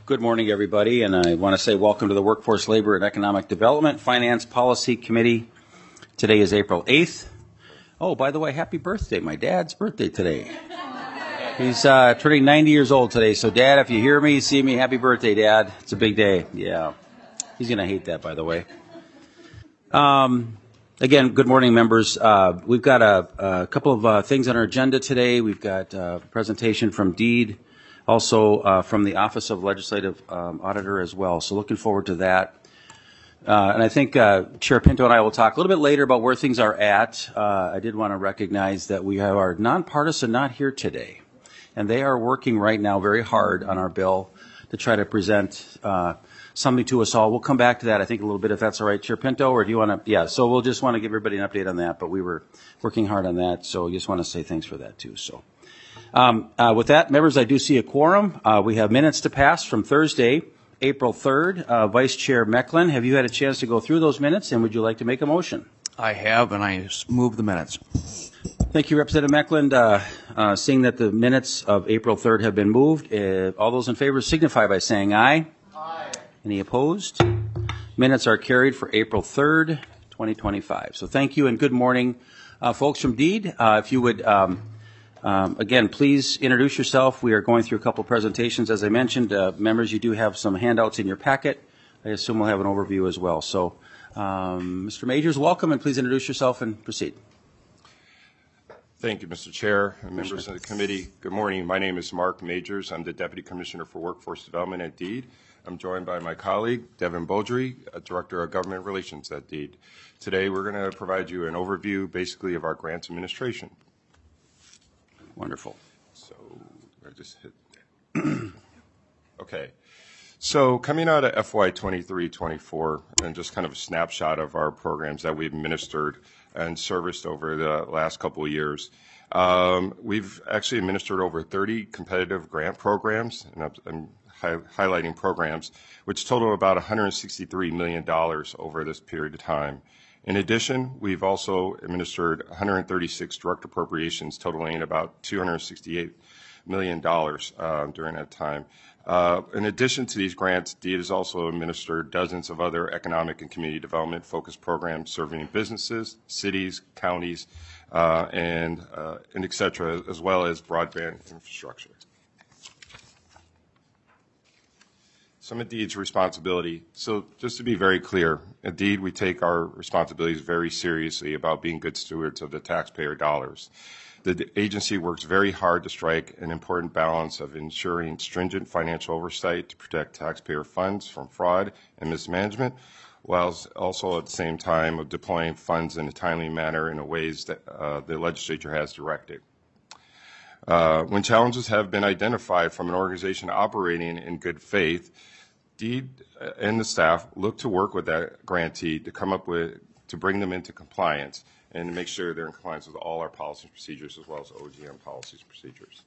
Good morning, everybody, and I want to say welcome to the Workforce, Labor, and Economic Development Finance Policy Committee. Today is April 8th. Oh, by the way, happy birthday. My dad's birthday today. He's turning 90 years old today, so Dad, if you hear me, see me, happy birthday, Dad. It's a big day. Yeah. He's going to hate that, by the way. Again, good morning, members. We've got a couple of things on our agenda today. We've got a presentation from DEED, also from the Office of Legislative Auditor as well. So looking forward to that. And I think Chair Pinto and I will talk a little bit later about where things are at. I did want to recognize that we have our nonpartisan not here today. And they are working right now very hard on our bill to try to present something to us all. We'll come back to that, I think, a little bit, if that's all right, Chair Pinto, or do you want to? Yeah, so we'll just want to give everybody an update on that, but we were working hard on that, so I just want to say thanks for that, too. So, with that, members, I do see a quorum. We have minutes to pass from Thursday, April 3rd. Vice Chair Mecklin, have you had a chance to go through those minutes, and would you like to make a motion? I have, and I move the minutes. Thank you, Representative Mecklin. Seeing that the minutes of April 3rd have been moved, all those in favor signify by saying aye. Aye. Any opposed? Minutes are carried for April 3rd, 2025. So thank you and good morning, folks from DEED. If you would, again, please introduce yourself. We are going through a couple of presentations, as I mentioned. Members, you do have some handouts in your packet. I assume we'll have an overview as well. So, Mr. Majors, welcome, and please introduce yourself and proceed. Thank you, Mr. Chair and members of the committee. Good morning. My name is Mark Majors. I'm the Deputy Commissioner for Workforce Development at DEED. I'm joined by my colleague, Devin Beaudry, Director of Government Relations at DEED. Today, we're going to provide you an overview, basically, of our grants administration. Wonderful. So, I just hit. Okay. So, coming out of FY 23-24, and just kind of a snapshot of our programs that we've administered and serviced over the last couple of years. We've actually administered over 30 competitive grant programs, and I'm highlighting programs, which total about $163 million over this period of time. In addition, we've also administered 136 direct appropriations totaling about $268 million during that time. In addition to these grants, DEED has also administered dozens of other economic and community development focused programs serving businesses, cities, counties, and et cetera, as well as broadband infrastructure. Some of DEED's responsibility. So just to be very clear, at DEED we take our responsibilities very seriously about being good stewards of the taxpayer dollars. The agency works very hard to strike an important balance of ensuring stringent financial oversight to protect taxpayer funds from fraud and mismanagement, while also at the same time of deploying funds in a timely manner in ways that the legislature has directed. When challenges have been identified from an organization operating in good faith, DEED and the staff look to work with that grantee to come up with, to bring them into compliance and to make sure they're in compliance with all our policies and procedures as well as OGM policies and procedures.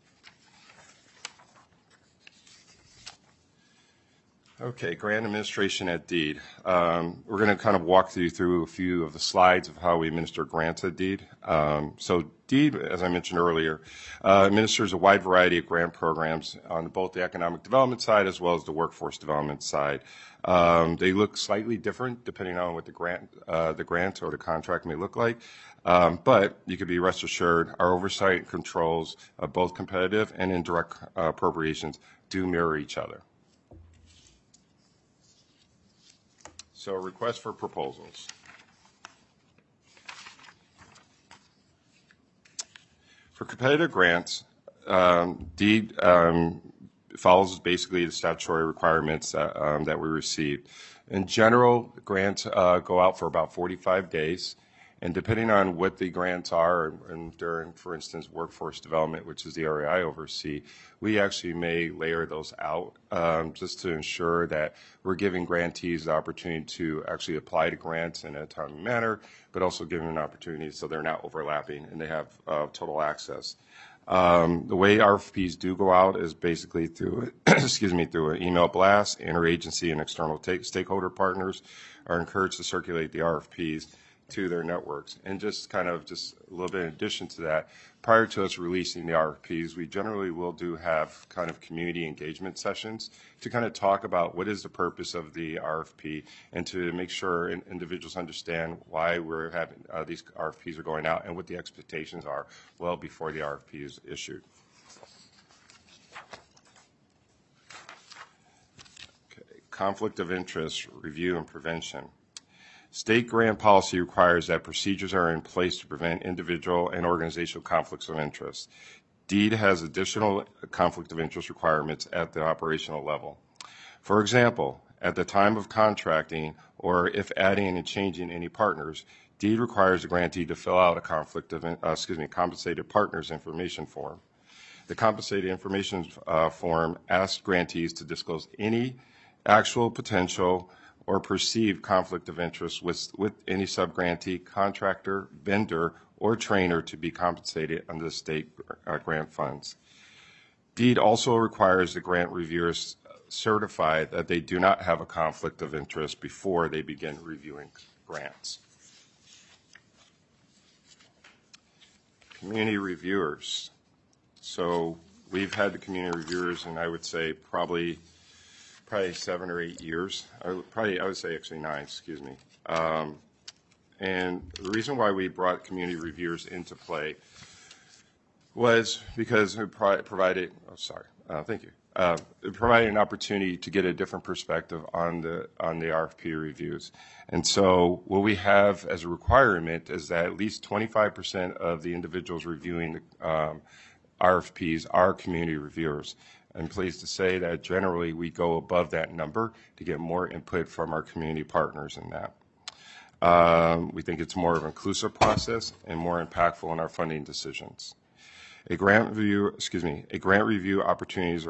Okay, grant administration at DEED. We're going to kind of walk you through a few of the slides of how we administer grants at DEED. So DEED, as I mentioned earlier, administers a wide variety of grant programs on both the economic development side as well as the workforce development side. They look slightly different depending on what the grant or the contract may look like. But you can be rest assured our oversight and controls of both competitive and indirect appropriations do mirror each other. So, request for proposals. For competitive grants, DEED follows basically the statutory requirements that we received. In general, grants go out for about 45 days. And depending on what the grants are, and during, for instance, workforce development, which is the area I oversee, we actually may layer those out just to ensure that we're giving grantees the opportunity to actually apply to grants in a timely manner, but also giving them an opportunity so they're not overlapping and they have total access. The way RFPs do go out is basically through, through an email blast. Interagency and external stakeholder partners are encouraged to circulate the RFPs to their networks. And just a little bit in addition to that, prior to us releasing the RFPs, we generally will have kind of community engagement sessions to kind of talk about what is the purpose of the RFP and to make sure individuals understand why we're having these RFPs are going out and what the expectations are well before the RFP is issued. Okay. Conflict of interest review and prevention. State grant policy requires that procedures are in place to prevent individual and organizational conflicts of interest. DEED has additional conflict of interest requirements at the operational level. For example, at the time of contracting or if adding and changing any partners, DEED requires the grantee to fill out a compensated partners information form. The compensated information form asks grantees to disclose any actual, potential, or perceived conflict of interest with any subgrantee, contractor, vendor, or trainer to be compensated under the state grant funds. DEED also requires the grant reviewers certify that they do not have a conflict of interest before they begin reviewing grants. Community reviewers. So we've had the community reviewers, and I would say probably 7 or 8 years. I would say actually 9, excuse me. And the reason why we brought community reviewers into play was because it provided, thank you. It provided an opportunity to get a different perspective on the RFP reviews. And so what we have as a requirement is that at least 25% of the individuals reviewing the RFPs are community reviewers. I'm pleased to say that generally we go above that number to get more input from our community partners in that. We think it's more of an inclusive process and more impactful in our funding decisions. As grant review opportunities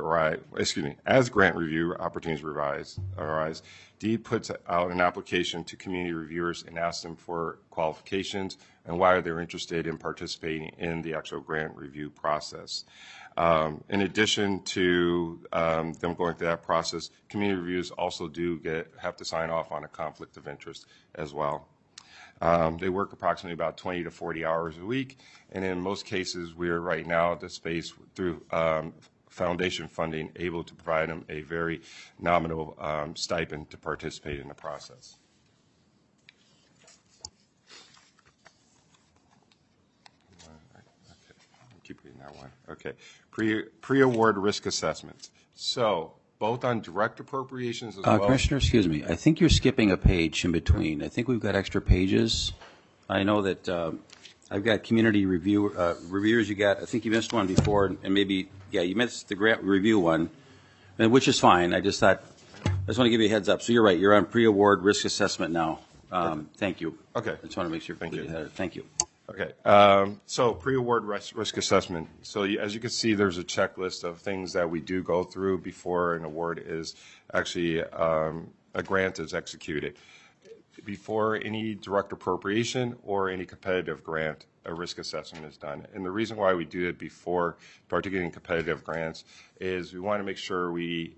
arise, DEED puts out an application to community reviewers and asks them for qualifications and why they're interested in participating in the actual grant review process. In addition to them going through that process, community reviews also have to sign off on a conflict of interest as well. They work approximately about 20 to 40 hours a week, and in most cases, we're right now at the space through foundation funding able to provide them a very nominal stipend to participate in the process. Keep reading that one. Okay. Pre-award risk assessments. So both on direct appropriations as well. Commissioner, excuse me. I think you're skipping a page in between. I think we've got extra pages. I know that I've got community reviewers. I think you missed one before, and maybe, you missed the grant review one, which is fine. I just want to give you a heads up. So you're right. You're on pre-award risk assessment now. Thank you. Okay. I just want to make sure. Thank you. Thank you. Okay, so pre-award risk assessment. So as you can see, there's a checklist of things that we do go through before an award is actually a grant is executed. Before any direct appropriation or any competitive grant, a risk assessment is done. And the reason why we do it before, particularly in competitive grants, is we want to make sure we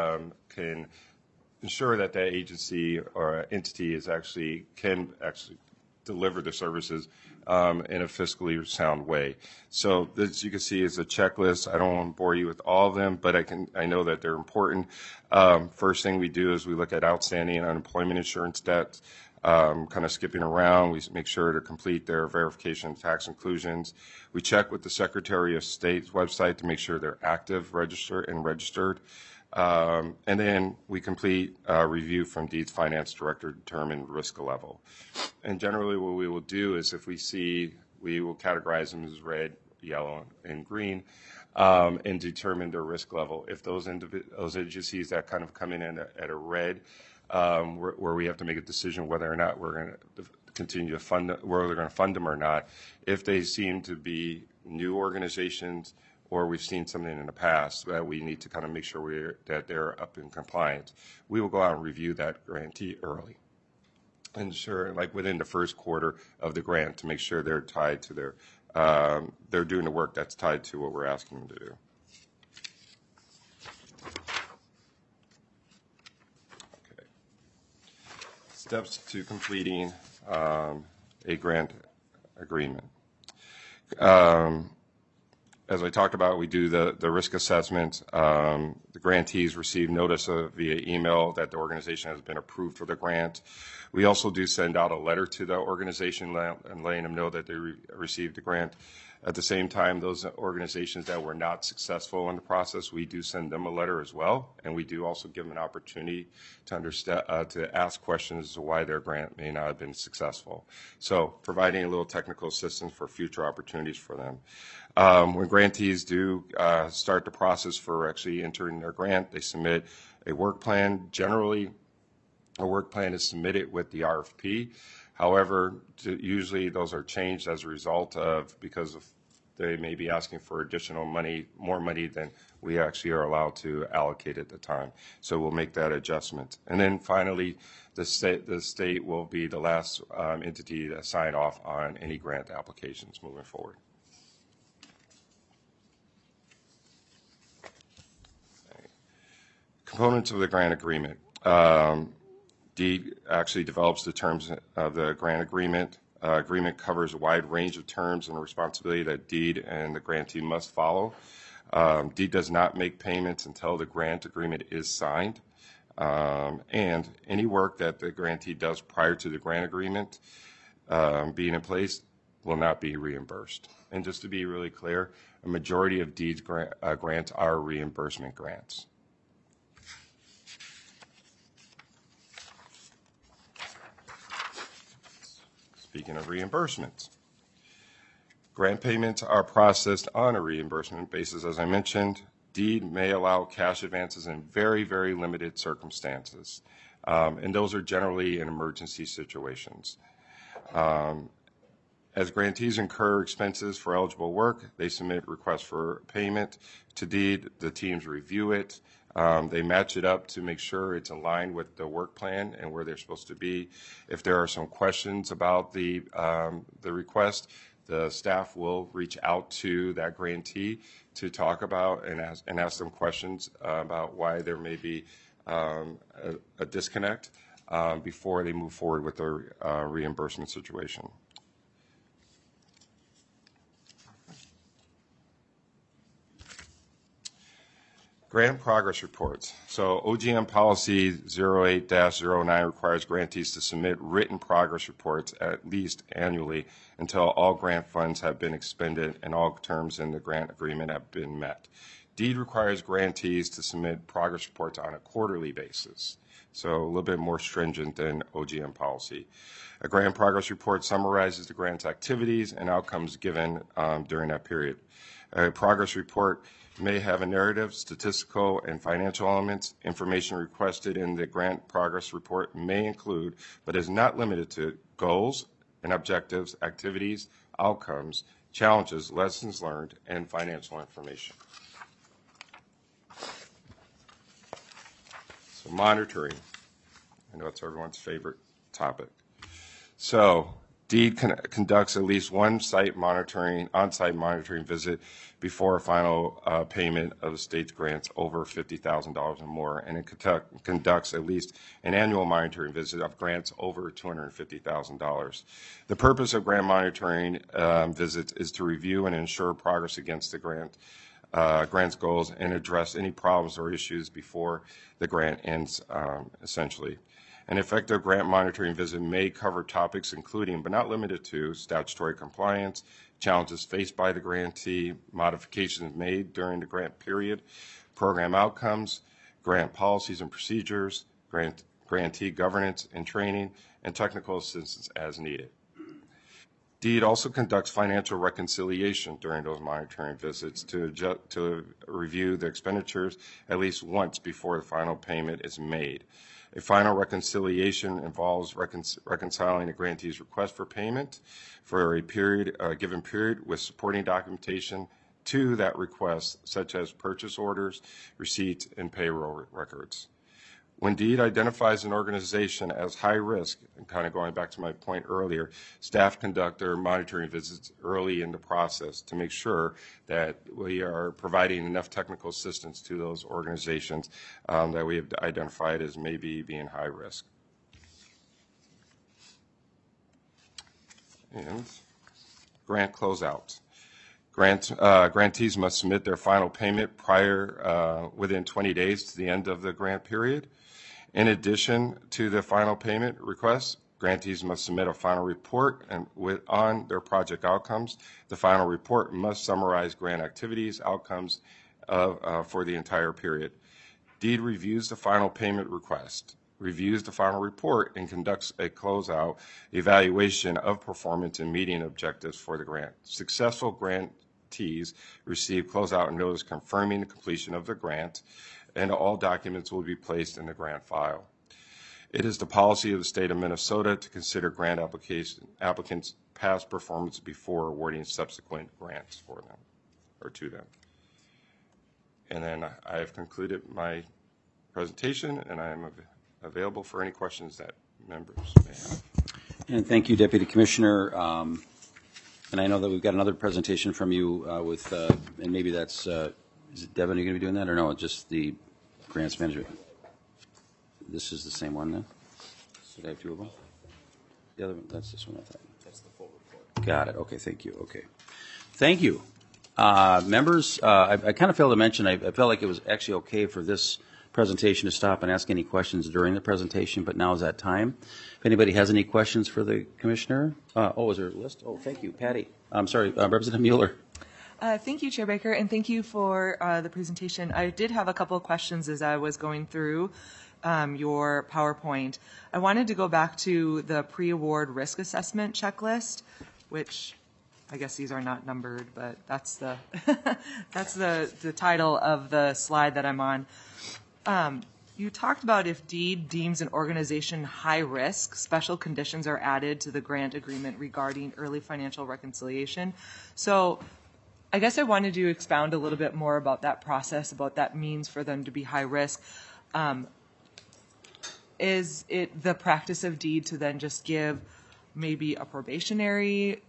can ensure that that agency or entity can deliver the services in a fiscally sound way. So as you can see, is a checklist. I don't want to bore you with all of them, but I know that they're important. First thing we do is we look at outstanding unemployment insurance debts, kind of skipping around. We make sure to complete their verification of tax inclusions. We check with the Secretary of State's website to make sure they're active, registered. And then we complete a review from DEED's finance director to determine risk level. And generally what we will do is if we will categorize them as red, yellow, and green, and determine their risk level. If those agencies that kind of come in at a red, where we have to make a decision whether or not we're going to continue to fund, whether they're going to fund them or not, if they seem to be new organizations, or we've seen something in the past that we need to kind of make sure that they're up in compliance, we will go out and review that grantee early. Ensure, like within the first quarter of the grant, to make sure they're tied to they're doing the work that's tied to what we're asking them to do. Okay. Steps to completing a grant agreement. As I talked about, we do the risk assessment. The grantees receive notice via email that the organization has been approved for the grant. We also do send out a letter to the organization and letting them know that they received the grant. At the same time, those organizations that were not successful in the process, we do send them a letter as well, and we do also give them an opportunity to understand, to ask questions as to why their grant may not have been successful. So providing a little technical assistance for future opportunities for them. When grantees do start the process for actually entering their grant, they submit a work plan. Generally, a work plan is submitted with the RFP. However, usually those are changed as a result of, because of they may be asking for additional money, more money than we actually are allowed to allocate at the time. So we'll make that adjustment. And then finally, the state will be the last entity to sign off on any grant applications moving forward. Components of the grant agreement. DEED actually develops the terms of the grant agreement. Agreement covers a wide range of terms and responsibility that DEED and the grantee must follow. DEED does not make payments until the grant agreement is signed. And any work that the grantee does prior to the grant agreement being in place will not be reimbursed. And just to be really clear, a majority of DEED's grants are reimbursement grants. Speaking of reimbursements, grant payments are processed on a reimbursement basis. As I mentioned, DEED may allow cash advances in very, very limited circumstances, and those are generally in emergency situations. As grantees incur expenses for eligible work, they submit requests for payment to DEED. The teams review it. They match it up to make sure it's aligned with the work plan and where they're supposed to be. If there are some questions about the request, the staff will reach out to that grantee to talk about and ask them questions about why there may be a disconnect before they move forward with their reimbursement situation. Grant progress reports. So OGM policy 08-09 requires grantees to submit written progress reports at least annually until all grant funds have been expended and all terms in the grant agreement have been met. DEED requires grantees to submit progress reports on a quarterly basis, so a little bit more stringent than OGM policy. A grant progress report summarizes the grant's activities and outcomes given during that period. A progress report may have a narrative, statistical, and financial elements. Information requested in the grant progress report may include, but is not limited to, goals and objectives, activities, outcomes, challenges, lessons learned, and financial information. So monitoring, I know it's everyone's favorite topic. So DEED conducts at least one on-site monitoring visit before a final payment of the state's grants over $50,000 or more, and it conducts at least an annual monitoring visit of grants over $250,000. The purpose of grant monitoring visits is to review and ensure progress against the grant's goals and address any problems or issues before the grant ends, essentially. An effective grant monitoring visit may cover topics including, but not limited to, statutory compliance, challenges faced by the grantee, modifications made during the grant period, program outcomes, grant policies and procedures, grantee governance and training, and technical assistance as needed. DEED also conducts financial reconciliation during those monitoring visits to review the expenditures at least once before the final payment is made. A final reconciliation involves reconciling a grantee's request for payment for a given period with supporting documentation to that request, such as purchase orders, receipts, and payroll records. When DEED identifies an organization as high risk, and kind of going back to my point earlier, staff conduct their monitoring visits early in the process to make sure that we are providing enough technical assistance to those organizations that we have identified as maybe being high risk. And grant closeout. Grantees must submit their final payment within 20 days to the end of the grant period. In addition to the final payment request, grantees must submit a final report on their project outcomes. The final report must summarize grant activities, outcomes for the entire period. DEED reviews the final payment request, reviews the final report, and conducts a closeout evaluation of performance and meeting objectives for the grant. Successful grantees receive closeout notice confirming the completion of the grant, and all documents will be placed in the grant file. It is the policy of the state of Minnesota to consider grant applicants' past performance before awarding subsequent grants for them or to them. And then I have concluded my presentation, and I am available for any questions that members may have. And thank you, Deputy Commissioner. And I know that we've got another presentation from you and maybe that's, is it Devin, are you going to be doing that or no? Just the grants management? This is the same one then? Did I have two of them? The other one, that's this one, I thought. That's the full report. Got it. Okay, thank you. Okay. Thank you. Members, I kind of failed to mention, I felt like it was actually okay for this presentation to stop and ask any questions during the presentation, but now is that time. If anybody has any questions for the Commissioner. Is there a list? Oh, thank you. Patty. I'm sorry, Representative Mueller. Thank you, Chair Baker, and thank you for the presentation. I did have a couple of questions as I was going through your PowerPoint. I wanted to go back to the pre-award risk assessment checklist, which I guess these are not numbered, but that's the that's the title of the slide that I'm on. You talked about if DEED deems an organization high risk, special conditions are added to the grant agreement regarding early financial reconciliation. So I guess I wanted to expound a little bit more about that process, about that means for them to be high risk. Is it the practice of DEED to then just give maybe a probationary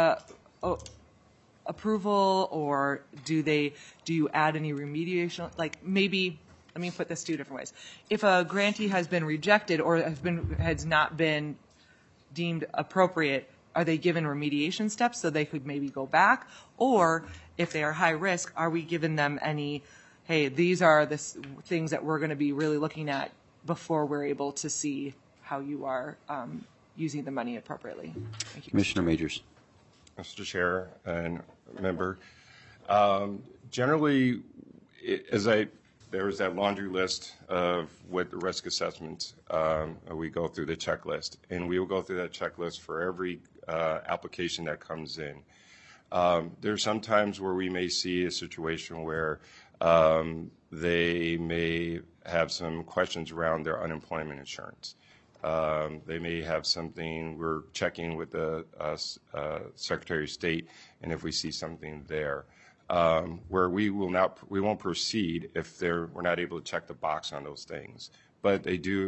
approval, or do you add any remediation? Like maybe, let me put this two different ways. If a grantee has been rejected or has not been deemed appropriate, are they given remediation steps so they could maybe go back? Or if they are high risk, are we giving them any, hey, these are the things that we're going to be really looking at before we're able to see how you are using the money appropriately? Thank you. Commissioner Majors. Mr. Chair and member, generally, there is that laundry list of what the risk assessments, we go through the checklist, and we will go through that checklist for every application that comes in. There's some times where we may see a situation where they may have some questions around their unemployment insurance. They may have something, we're checking with the Secretary of State, and if we see something there, where we won't proceed if we're not able to check the box on those things. But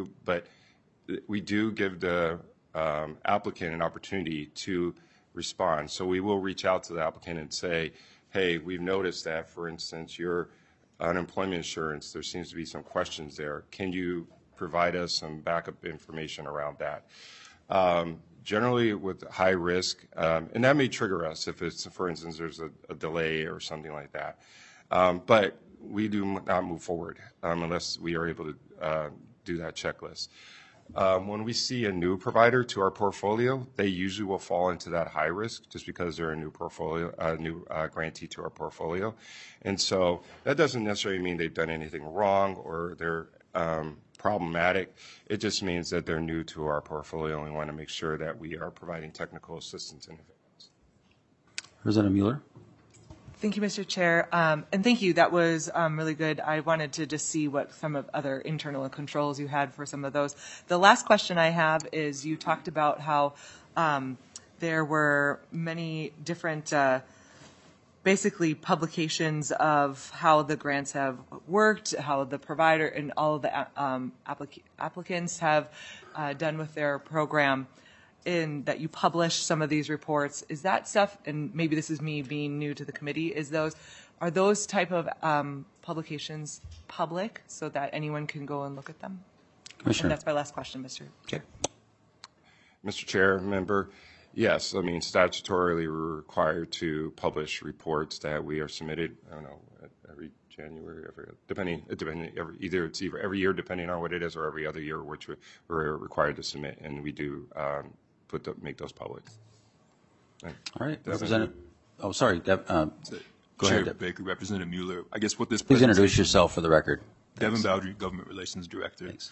we do give the applicant an opportunity to respond. So we will reach out to the applicant and say, hey, we've noticed that, for instance, your unemployment insurance, there seems to be some questions there. Can you provide us some backup information around that? Generally with high risk, and that may trigger us if it's, for instance, there's a delay or something like that. But we do not move forward unless we are able to do that checklist. When we see a new provider to our portfolio, they usually will fall into that high risk just because they're a new portfolio, new grantee to our portfolio. And so that doesn't necessarily mean they've done anything wrong or they're problematic. It just means that they're new to our portfolio, and we want to make sure that we are providing technical assistance in advance. Representative Mueller. Thank you, Mr. Chair. And thank you. That was really good. I wanted to just see what some of other internal controls you had for some of those. The last question I have is you talked about how there were many different basically publications of how the grants have worked, how the provider and all of the applicants have done with their program, in that you publish some of these reports. Is that stuff, and maybe this is me being new to the committee, are those type of publications public so that anyone can go and look at them? Commissioner. And that's my last question, Mr. Okay. Mr. Chair, member, Yes, I mean, statutorily, we're required to publish reports that we are submitted, I don't know, every January, depending, either every year, depending on what it is, or every other year, which we're required to submit, and we do make those public. All right, Representative. Oh, sorry, Go Chair ahead, Deb. Baker, Representative Mueller. I guess what this Please introduce presentation- yourself for the record. Devin Bowdry, Government Relations Director. Thanks.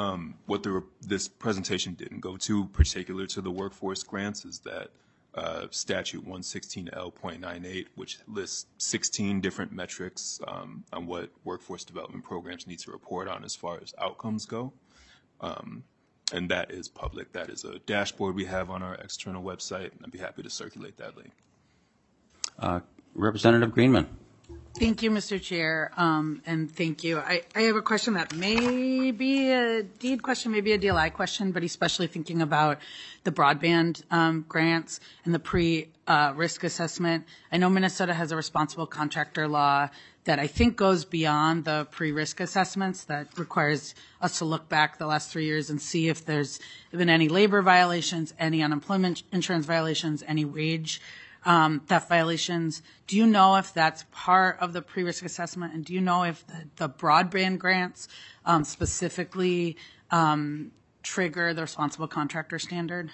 This presentation didn't go to, particular to the workforce grants, is that statute 116L.98, which lists 16 different metrics on what workforce development programs need to report on as far as outcomes go. And that is public. That is a dashboard we have on our external website, and I'd be happy to circulate that link. Representative Greenman. Thank you, Mr. Chair, and thank you. I have a question that may be a DEED question, maybe a DLI question, but especially thinking about the broadband grants and the pre-risk assessment. I know Minnesota has a responsible contractor law that I think goes beyond the pre-risk assessments, that requires us to look back the last 3 years and see if there's been any labor violations, any unemployment insurance violations, any wage theft violations. Do you know if that's part of the pre-risk assessment? And do you know if the broadband grants specifically trigger the responsible contractor standard?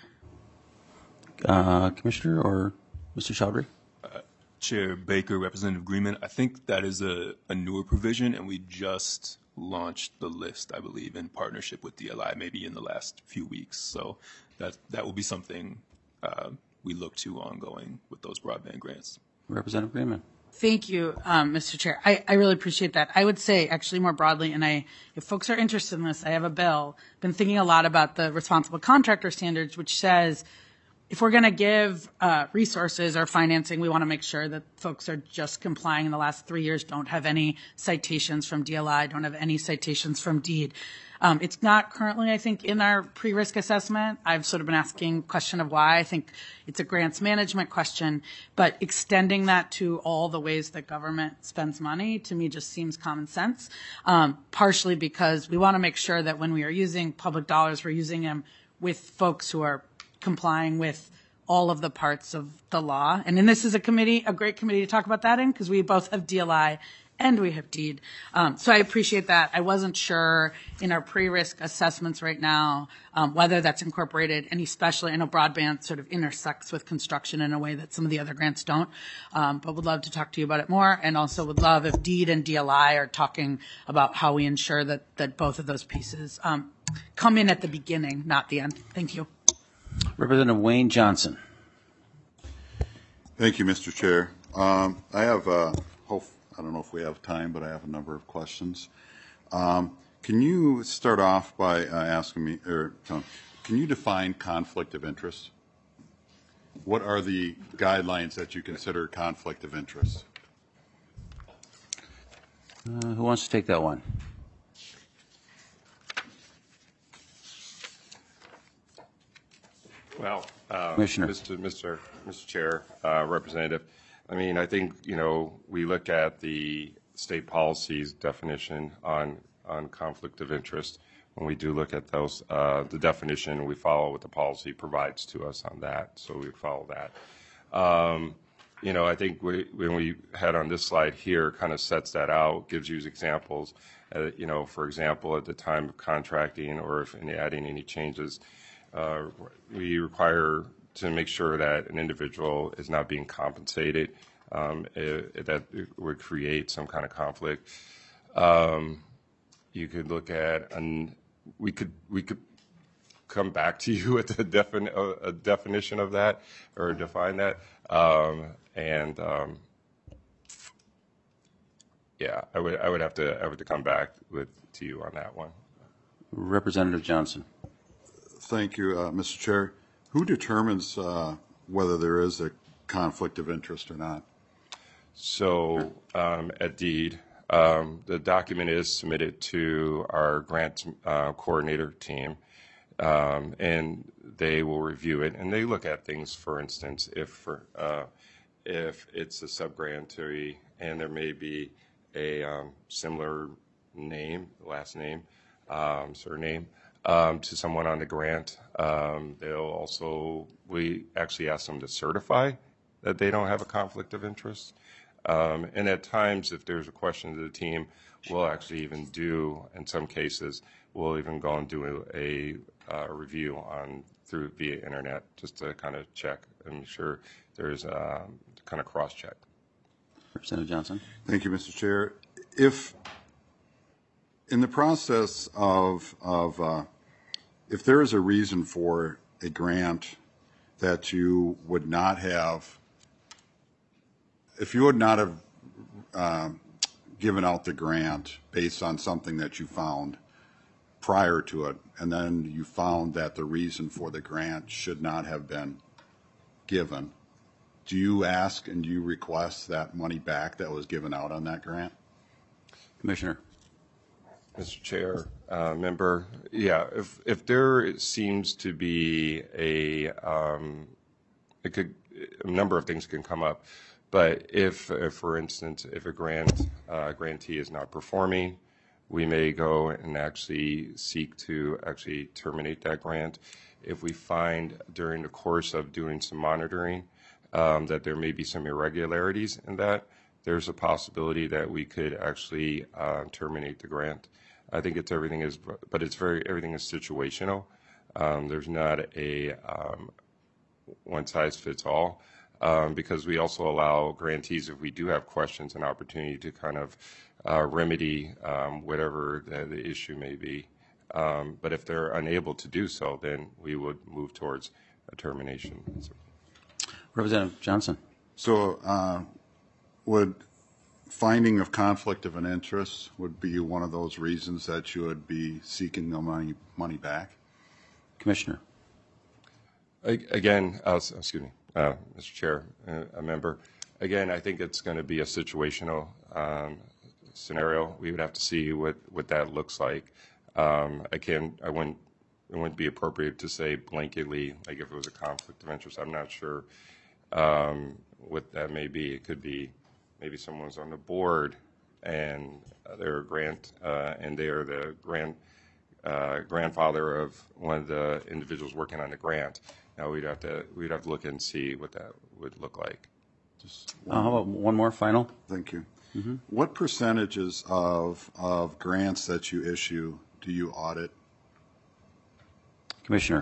Commissioner or Mr. Chowdhury? Chair Baker, Representative Greenman, I think that is a newer provision, and we just launched the list, I believe, in partnership with DLI, maybe in the last few weeks. So that will be something we look to ongoing with those broadband grants. Representative Greenman. Thank you, Mr. Chair. I really appreciate that. I would say, actually, more broadly, and if folks are interested in this, I have a bill. Been thinking a lot about the responsible contractor standards, which says if we're going to give resources or financing, we want to make sure that folks are just complying in the last 3 years, don't have any citations from DLI, don't have any citations from DEED. It's not currently, I think, in our pre-risk assessment. I've sort of been asking question of why. I think it's a grants management question, but extending that to all the ways that government spends money, to me, just seems common sense, partially because we want to make sure that when we are using public dollars, we're using them with folks who are complying with all of the parts of the law. And then this is a great committee to talk about that in, because we both have DLI and we have DEED. So I appreciate that. I wasn't sure in our pre-risk assessments right now whether that's incorporated, and especially I know broadband sort of intersects with construction in a way that some of the other grants don't. But would love to talk to you about it more, and also would love if DEED and DLI are talking about how we ensure that both of those pieces come in at the beginning, not the end. Thank you. Representative Wayne Johnson. Thank you, Mr. Chair. I have I don't know if we have time, but I have a number of questions. Can you start off by asking me, or can you define conflict of interest? What are the guidelines that you consider conflict of interest? Who wants to take that one? Well, Commissioner. Mr. Chair, Representative, I mean, I think, we look at the state policy's definition on conflict of interest. When we do look at those, the definition, we follow what the policy provides to us on that, so we follow that. I think when we had on this slide here, kind of sets that out, gives you examples, for example, at the time of contracting or if adding any changes, we require to make sure that an individual is not being compensated, that would create some kind of conflict. You could look at, and we could come back to you with a definition of that or define that. I would have to come back to you on that one. Representative Johnson. Thank you, Mr. Chair. Who determines whether there is a conflict of interest or not? So at DEED, the document is submitted to our grant coordinator team, and they will review it. And they look at things, for instance, if it's a subgrantee and there may be a similar name, last name, surname, to someone on the grant. We actually ask them to certify that they don't have a conflict of interest. And at times, if there's a question to the team, we'll actually even in some cases, we'll even go and do a review via internet just to kind of check and make sure there's kind of cross-check. Representative Johnson. Thank you, Mr. Chair. If in the process if there is a reason for a grant that you would not have, if you would not have given out the grant based on something that you found prior to it, and then you found that the reason for the grant should not have been given, do you ask and do you request that money back that was given out on that grant? Commissioner. Mr. Chair, member, yeah, if there seems to be a number of things can come up, but if for instance, if a grantee is not performing, we may go and actually seek to actually terminate that grant. If we find during the course of doing some monitoring that there may be some irregularities in that, there's a possibility that we could actually terminate the grant. I think everything is situational. There's not a one size fits all, because we also allow grantees, if we do have questions, an opportunity to kind of remedy whatever the issue may be. But if they're unable to do so, then we would move towards a termination. Representative Johnson. So would finding of conflict of an interest would be one of those reasons that you would be seeking the money back? Commissioner. Again, excuse me, Mr. Chair, a member. Again, I think it's going to be a situational scenario. We would have to see what that looks like. It wouldn't be appropriate to say blanketly, like if it was a conflict of interest. I'm not sure what that may be. It could be maybe someone's on the board and they're and they are the grandfather of one of the individuals working on the grant. Now we'd have to look and see what that would look like. How about one more final? Thank you. Mm-hmm. What percentages of grants that you issue do you audit? Commissioner.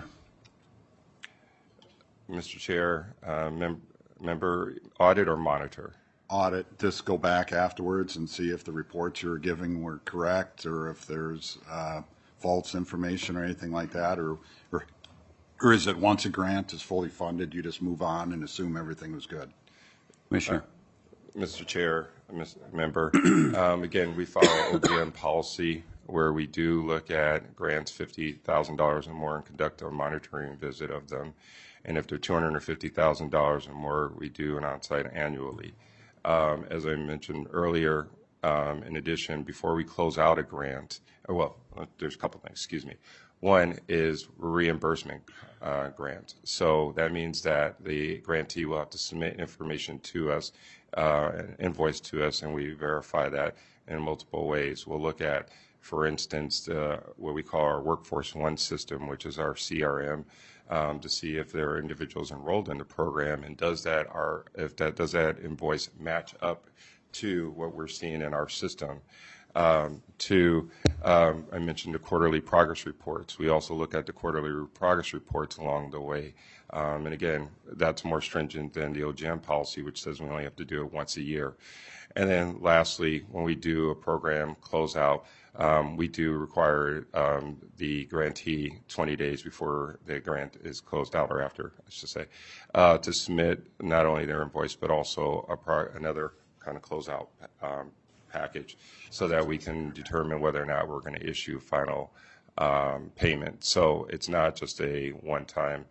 Mr. Chair, member, audit or monitor? Audit. Just go back afterwards and see if the reports you're giving were correct, or if there's false information or anything like that, or is it once a grant is fully funded, you just move on and assume everything was good? Commissioner. Mr. Chair, member, again, we follow OGM policy where we do look at grants $50,000 or more and conduct a monitoring visit of them. And if they're $250,000 or more, we do an on-site annually. As I mentioned earlier, in addition, before we close out a grant, there's a couple things, excuse me. One is reimbursement grant. So that means that the grantee will have to submit information to us, an invoice to us, and we verify that in multiple ways. We'll look at, for instance, what we call our Workforce One system, which is our CRM, to see if there are individuals enrolled in the program, and does that invoice match up to what we're seeing in our system. I mentioned the quarterly progress reports. We also look at the quarterly progress reports along the way. And again, that's more stringent than the OGM policy, which says we only have to do it once a year. And then lastly, when we do a program closeout, we do require the grantee 20 days before the grant is closed out, or after, I should say, to submit not only their invoice, but also another kind of closeout package, so that we can determine whether or not we're going to issue final payment. So it's not just a one-time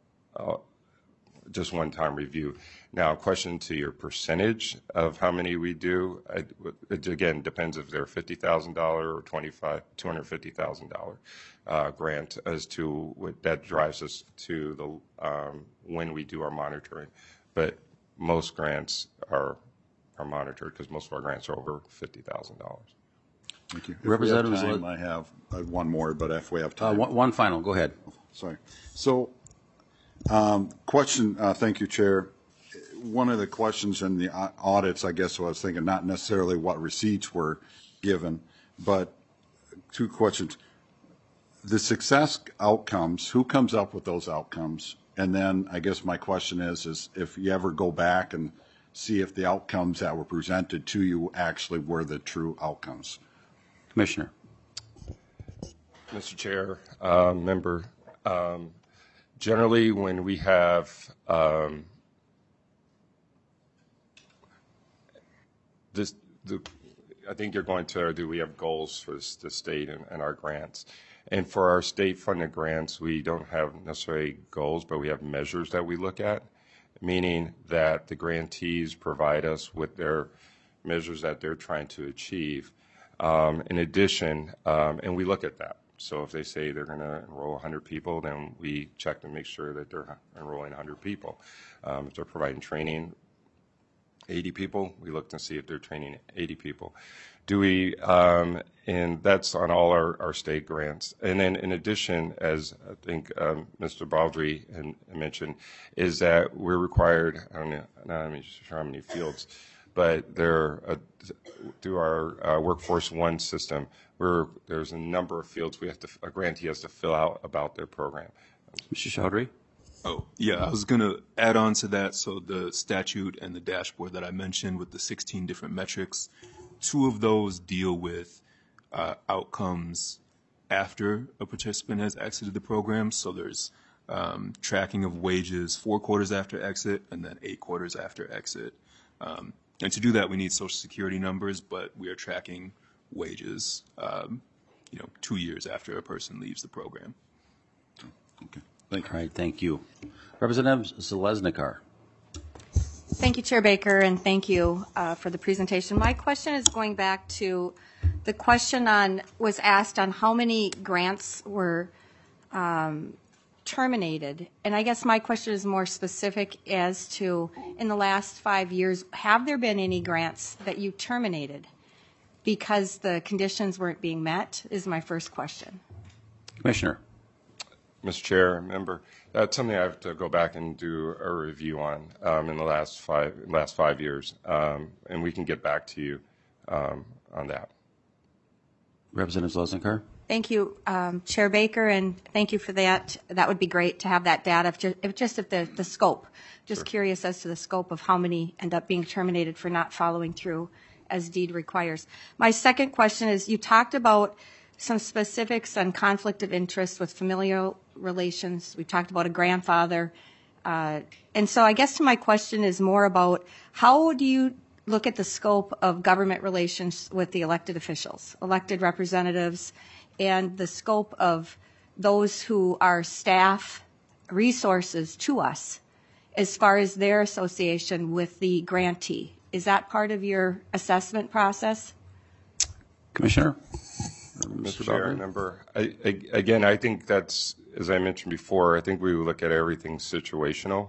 review. Now, a question to your percentage of how many we do. It again depends if they're $50,000 or $250,000 grant as to what that drives us to the when we do our monitoring. But most grants are monitored because most of our grants are over $50,000. Thank you. If Representative we have time, Zle- I have one more, but if we have time. One final, go ahead. Sorry. So, question, thank you, Chair. One of the questions in the audits, I guess, I was thinking not necessarily what receipts were given, but two questions. The success outcomes, who comes up with those outcomes? And then I guess my question is if you ever go back and see if the outcomes that were presented to you actually were the true outcomes. Commissioner. Mr. Chair, member, generally when we have I think you're going to, do we have goals for the state and our grants? And for our state-funded grants, we don't have necessarily goals, but we have measures that we look at, meaning that the grantees provide us with their measures that they're trying to achieve. In addition, and we look at that. So if they say they're going to enroll 100 people, then we check to make sure that they're enrolling 100 people. If they're providing training, 80 people, we look to see if they're training 80 people. Do we, and that's on all our state grants. And then in addition, as I think Mr. Baldry mentioned, is that we're required, I don't know, not sure how many fields, but through our Workforce One system, there's a number of fields a grantee has to fill out about their program. Mr. Chaudhry? Oh, yeah, I was going to add on to that. So the statute and the dashboard that I mentioned with the 16 different metrics, 2 of those deal with outcomes after a participant has exited the program. So there's tracking of wages 4 quarters after exit and then 8 quarters after exit. And to do that, we need Social Security numbers, but we are tracking wages, 2 years after a person leaves the program. Okay. All right, thank you. Representative Zalesnikar. Thank you, Chair Baker, and thank you for the presentation. My question is going back to the question was asked on how many grants were terminated. And I guess my question is more specific as to, in the last 5 years, have there been any grants that you terminated because the conditions weren't being met, is my first question. Commissioner. Mr. Chair, member, that's something I have to go back and do a review on in the last 5 years, and we can get back to you on that. Representative Zalesnikar. Thank you, Chair Baker, and thank you for that. That would be great to have that data, if the scope. Just sure. Curious as to the scope of how many end up being terminated for not following through as deed requires. My second question is, you talked about some specifics on conflict of interest with familial relations. We talked about a grandfather. And so I guess my question is more about how do you look at the scope of government relations with the elected officials, elected representatives, and the scope of those who are staff resources to us as far as their association with the grantee? Is that part of your assessment process? Commissioner? Mr. Chair, member, again, I think that's, as I mentioned before, I think we would look at everything situational.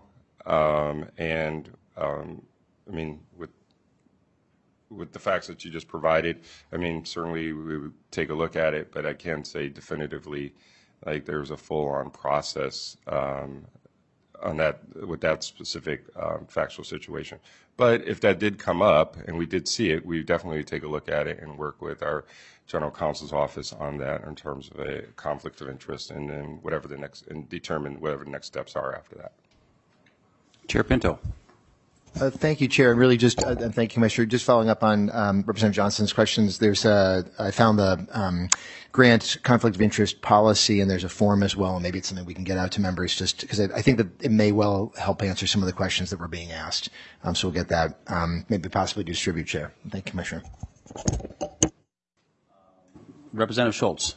I mean, with the facts that you just provided, I mean, certainly we would take a look at it, but I can't say definitively like there's a full-on process on that with that specific factual situation. But if that did come up and we did see it, we definitely take a look at it and work with our General Counsel's office on that in terms of a conflict of interest, and then determine whatever the next steps are after that. Chair Pinto. Thank you, Chair, and really just thank you, Commissioner. Just following up on Representative Johnson's questions, I found the grant conflict of interest policy, and there's a form as well, and maybe it's something we can get out to members just because I think that it may well help answer some of the questions that were being asked. So we'll get that maybe possibly distribute, Chair. Thank you, Commissioner. Representative Schultz.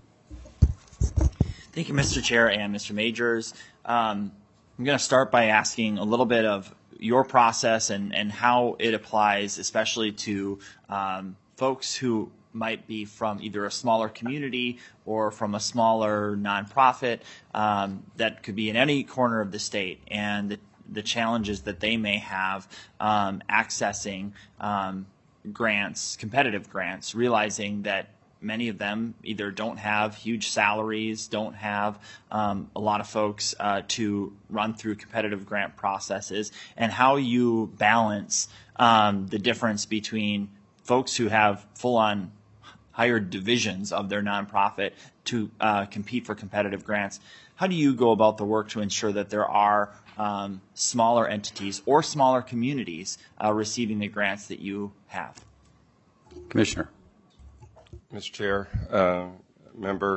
Thank you, Mr. Chair and Mr. Majors. I'm going to start by asking a little bit of your process and how it applies, especially to folks who might be from either a smaller community or from a smaller nonprofit that could be in any corner of the state, and the challenges that they may have accessing grants, competitive grants, realizing that many of them either don't have huge salaries, don't have a lot of folks to run through competitive grant processes, and how you balance the difference between folks who have full-on hired divisions of their nonprofit to compete for competitive grants. How do you go about the work to ensure that there are smaller entities or smaller communities receiving the grants that you have? Commissioner. Mr. Chair, member,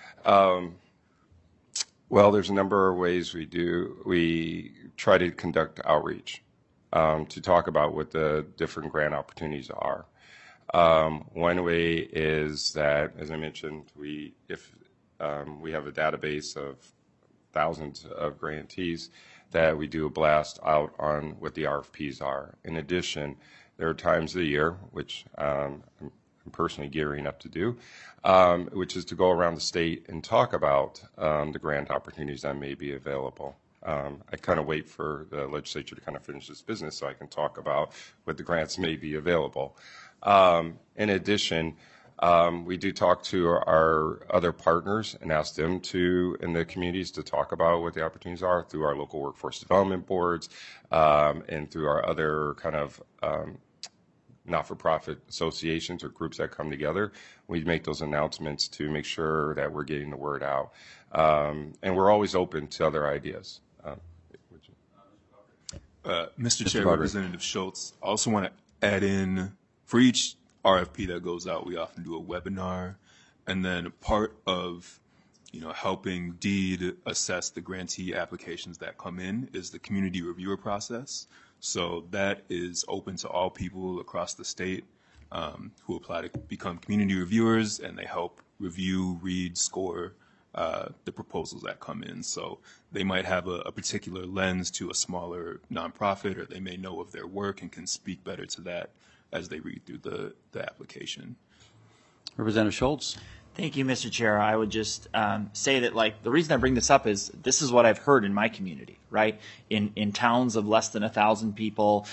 well, there's a number of ways we try to conduct outreach to talk about what the different grant opportunities are. One way is that, as I mentioned, if we have a database of thousands of grantees, that we do a blast out on what the RFPs are. In addition, there are times of the year, which I'm personally gearing up to do, which is to go around the state and talk about the grant opportunities that may be available. I kind of wait for the legislature to kind of finish this business so I can talk about what the grants may be available. In addition, we do talk to our other partners and ask them in the communities to talk about what the opportunities are through our local workforce development boards and through our other kind of not-for-profit associations or groups that come together. We make those announcements to make sure that we're getting the word out. And we're always open to other ideas. Mr. Chair, Representative Schultz, I also want to add in, for each RFP that goes out, we often do a webinar, and then part of helping DEED assess the grantee applications that come in is the community reviewer process. So that is open to all people across the state who apply to become community reviewers, and they help review, read, score the proposals that come in. So they might have a particular lens to a smaller nonprofit, or they may know of their work and can speak better to that as they read through the application. Representative Schultz. Thank you, Mr. Chair. I would just say that, the reason I bring this up is this is what I've heard in my community, right? In towns of less than 1,000 people,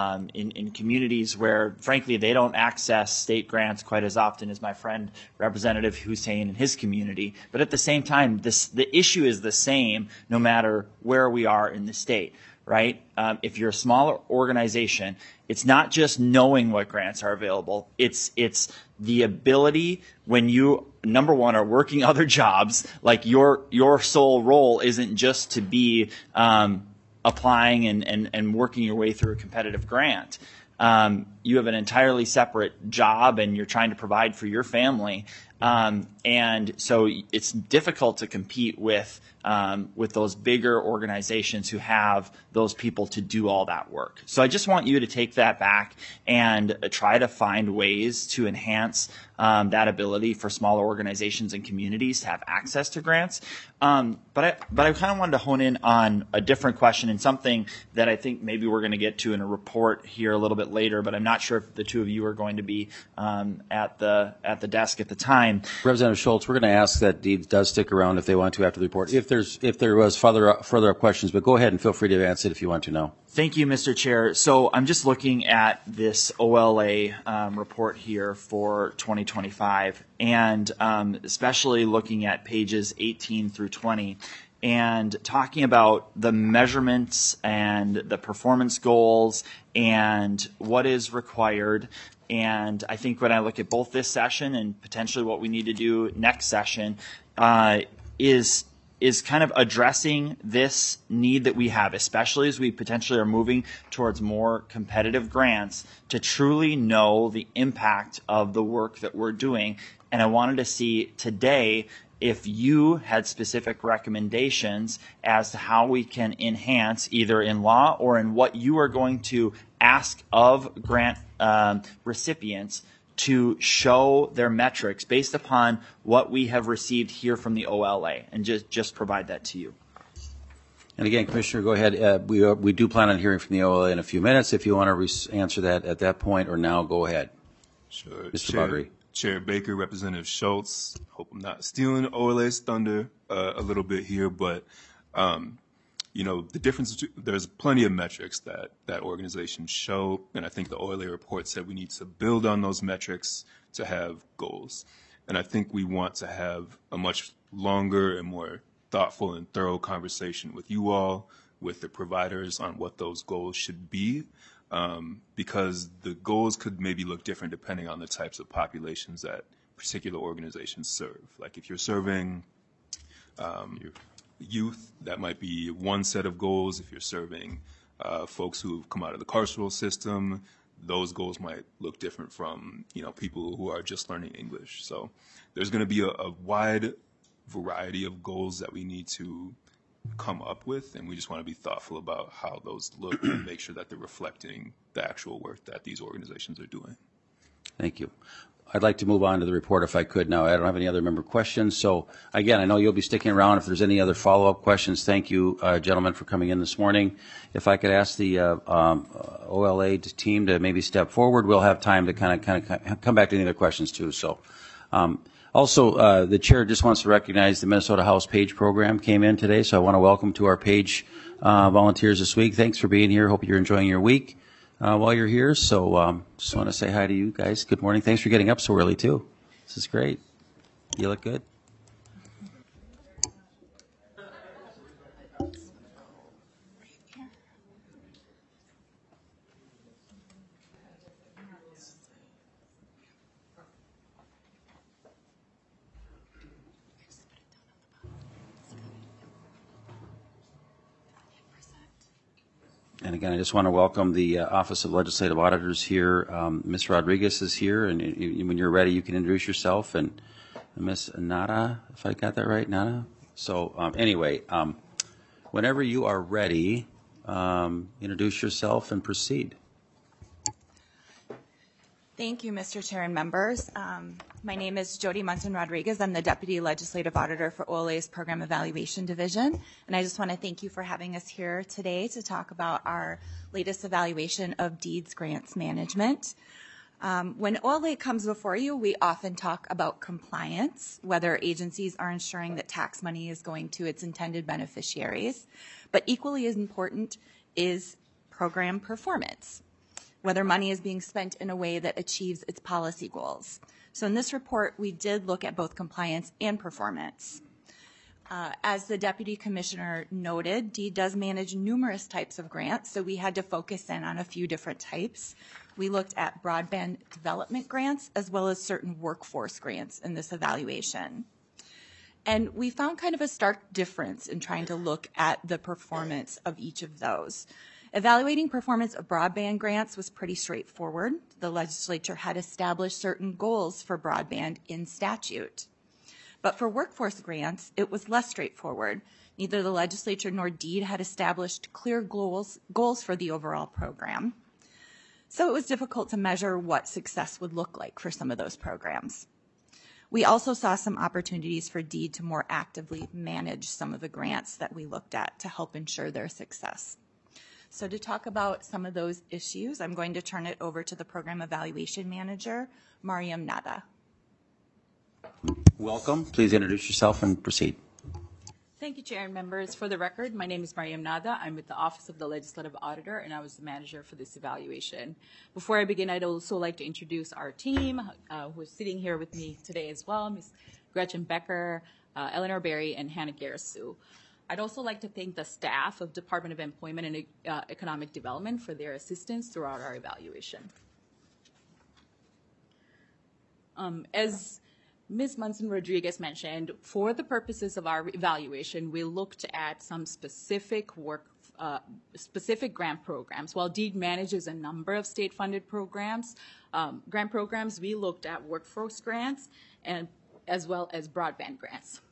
in communities where, frankly, they don't access state grants quite as often as my friend Representative Hussein in his community. But at the same time, the issue is the same no matter where we are in the state, right? If you're a smaller organization, it's not just knowing what grants are available. It's the ability when you, number one, are working other jobs, like your sole role isn't just to be applying and working your way through a competitive grant. You have an entirely separate job and you're trying to provide for your family. And so it's difficult to compete with those bigger organizations who have those people to do all that work. So I just want you to take that back and try to find ways to enhance that ability for smaller organizations and communities to have access to grants. But I kind of wanted to hone in on a different question and something that I think maybe we're going to get to in a report here a little bit later, but I'm not sure if the two of you are going to be at the desk at the time. Representative Schultz, we're going to ask that DEED does stick around if they want to after the report, if there was further up questions, but go ahead and feel free to answer it if you want to know. Thank you, Mr. Chair. So I'm just looking at this OLA report here for 2025, and especially looking at pages 18 through 20, and talking about the measurements and the performance goals and what is required. And I think when I look at both this session and potentially what we need to do next session, is kind of addressing this need that we have, especially as we potentially are moving towards more competitive grants, to truly know the impact of the work that we're doing. And I wanted to see today if you had specific recommendations as to how we can enhance, either in law or in what you are going to ask of grant recipients, to show their metrics based upon what we have received here from the OLA, and just provide that to you. And again, Commissioner, go ahead. We do plan on hearing from the OLA in a few minutes. If you want to answer that at that point or now, go ahead. Sure. Mr. Bagri. Chair Baker, Representative Schultz, hope I'm not stealing OLA's thunder a little bit here, but the difference, there's plenty of metrics that organizations show, and I think the OLA report said we need to build on those metrics to have goals. And I think we want to have a much longer and more thoughtful and thorough conversation with you all, with the providers on what those goals should be, because the goals could maybe look different depending on the types of populations that particular organizations serve. Like if you're serving youth, that might be one set of goals. If you're serving folks who've come out of the carceral system, those goals might look different from people who are just learning English. So there's going to be a wide variety of goals that we need to come up with, and we just want to be thoughtful about how those look and make sure that they're reflecting the actual work that these organizations are doing. Thank you. I'd like to move on to the report if I could now. I don't have any other member questions. So again, I know you'll be sticking around if there's any other follow-up questions. Thank you, gentlemen, for coming in this morning. If I could ask the OLA team to maybe step forward, we'll have time to kind of come back to any other questions too. So also, the chair just wants to recognize the Minnesota House Page program came in today. So I want to welcome to our Page volunteers this week. Thanks for being here. Hope you're enjoying your week while you're here. So just want to say hi to you guys. Good morning. Thanks for getting up so early too. This is great. You look good. And again, I just want to welcome the Office of Legislative Auditors here. Ms. Rodriguez is here, and when you're ready, you can introduce yourself. And Ms. Nada, if I got that right, Nada? So anyway, whenever you are ready, introduce yourself and proceed. Thank you, Mr. Chair and members. My name is Jody Munson Rodriguez. I'm the Deputy Legislative Auditor for OLA's Program Evaluation Division. And I just want to thank you for having us here today to talk about our latest evaluation of DEEDS grants management. When OLA comes before you, we often talk about compliance, whether agencies are ensuring that tax money is going to its intended beneficiaries. But equally as important is program performance, whether money is being spent in a way that achieves its policy goals. So in this report, we did look at both compliance and performance. As the Deputy Commissioner noted, DEED does manage numerous types of grants, so we had to focus in on a few different types. We looked at broadband development grants as well as certain workforce grants in this evaluation. And we found kind of a stark difference in trying to look at the performance of each of those. Evaluating performance of broadband grants was pretty straightforward. The legislature had established certain goals for broadband in statute. But for workforce grants, it was less straightforward. Neither the legislature nor DEED had established clear goals for the overall program. So it was difficult to measure what success would look like for some of those programs. We also saw some opportunities for DEED to more actively manage some of the grants that we looked at to help ensure their success. So to talk about some of those issues, I'm going to turn it over to the Program Evaluation Manager, Mariam Nada. Welcome. Please introduce yourself and proceed. Thank you, Chair and members. For the record, my name is Mariam Nada. I'm with the Office of the Legislative Auditor, and I was the manager for this evaluation. Before I begin, I'd also like to introduce our team, who is sitting here with me today as well, Ms. Gretchen Becker, Eleanor Berry, and Hannah Garasu. I'd also like to thank the staff of Department of Employment and Economic Development for their assistance throughout our evaluation. As Ms. Munson Rodriguez mentioned, for the purposes of our evaluation, we looked at some specific grant programs. While DEED manages a number of state-funded programs, grant programs, we looked at workforce grants and as well as broadband grants.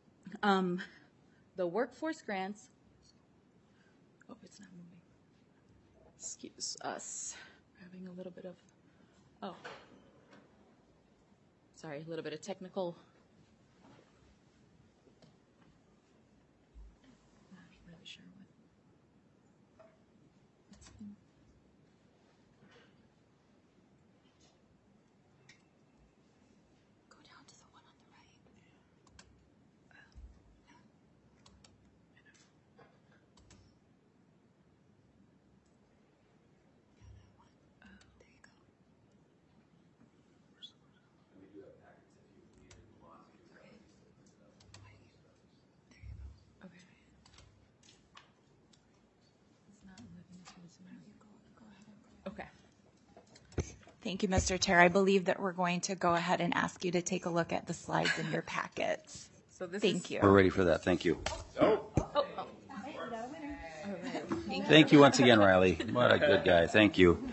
The workforce grants, oh, it's not moving. Excuse us, we're having a little bit of, oh, sorry, a little bit of technical. Not really sure what. Go down to the one on the right. Thank you, Mr. Chair. I believe that we're going to go ahead and ask you to take a look at the slides in your packets. So this Thank you. We're ready for that. Thank you. Oh. Thank you once again, Riley. What a good guy. Thank you.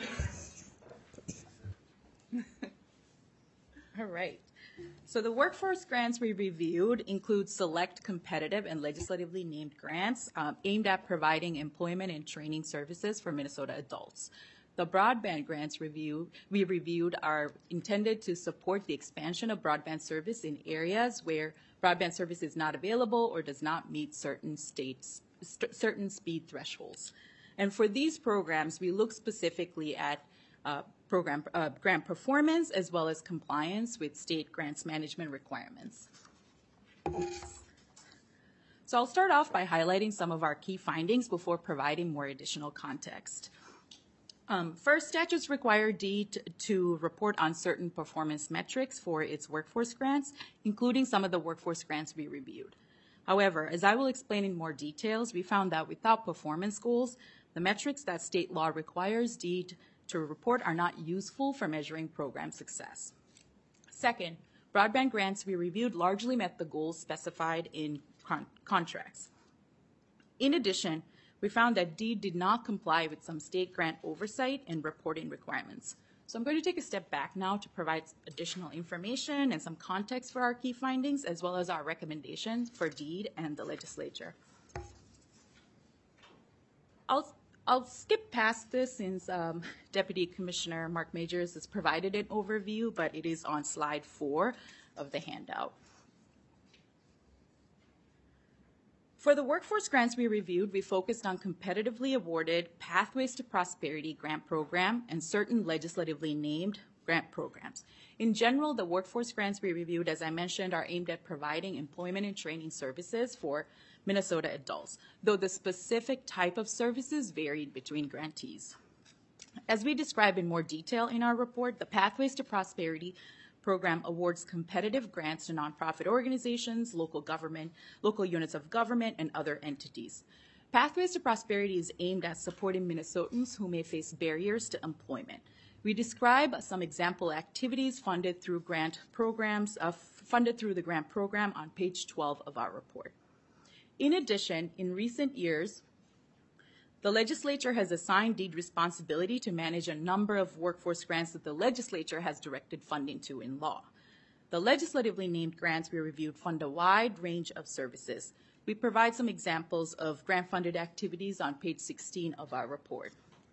All right. So the workforce grants we reviewed include select competitive and legislatively named grants aimed at providing employment and training services for Minnesota adults. The broadband grants we reviewed are intended to support the expansion of broadband service in areas where broadband service is not available or does not meet certain speed thresholds. And for these programs, we look specifically at grant performance as well as compliance with state grants management requirements. So I'll start off by highlighting some of our key findings before providing more additional context. First, statutes require DEED to report on certain performance metrics for its workforce grants, including some of the workforce grants we reviewed. However, as I will explain in more details, we found that without performance goals, the metrics that state law requires DEED to report are not useful for measuring program success. Second, broadband grants we reviewed largely met the goals specified in contracts. In addition, we found that DEED did not comply with some state grant oversight and reporting requirements. So I'm going to take a step back now to provide additional information and some context for our key findings, as well as our recommendations for DEED and the legislature. I'll skip past this since Deputy Commissioner Mark Majors has provided an overview, but it is on slide 4 of the handout. For the workforce grants we reviewed, we focused on competitively awarded Pathways to Prosperity grant program and certain legislatively named grant programs. In general, the workforce grants we reviewed, as I mentioned, are aimed at providing employment and training services for Minnesota adults, though the specific type of services varied between grantees. As we describe in more detail in our report, the Pathways to Prosperity program awards competitive grants to nonprofit organizations, local government, local units of government, and other entities. Pathways to Prosperity is aimed at supporting Minnesotans who may face barriers to employment. We describe some example activities funded through the grant program on page 12 of our report. In addition, in recent years, the legislature has assigned DEED responsibility to manage a number of workforce grants that the legislature has directed funding to in law. The legislatively named grants we reviewed fund a wide range of services. We provide some examples of grant-funded activities on page 16 of our report.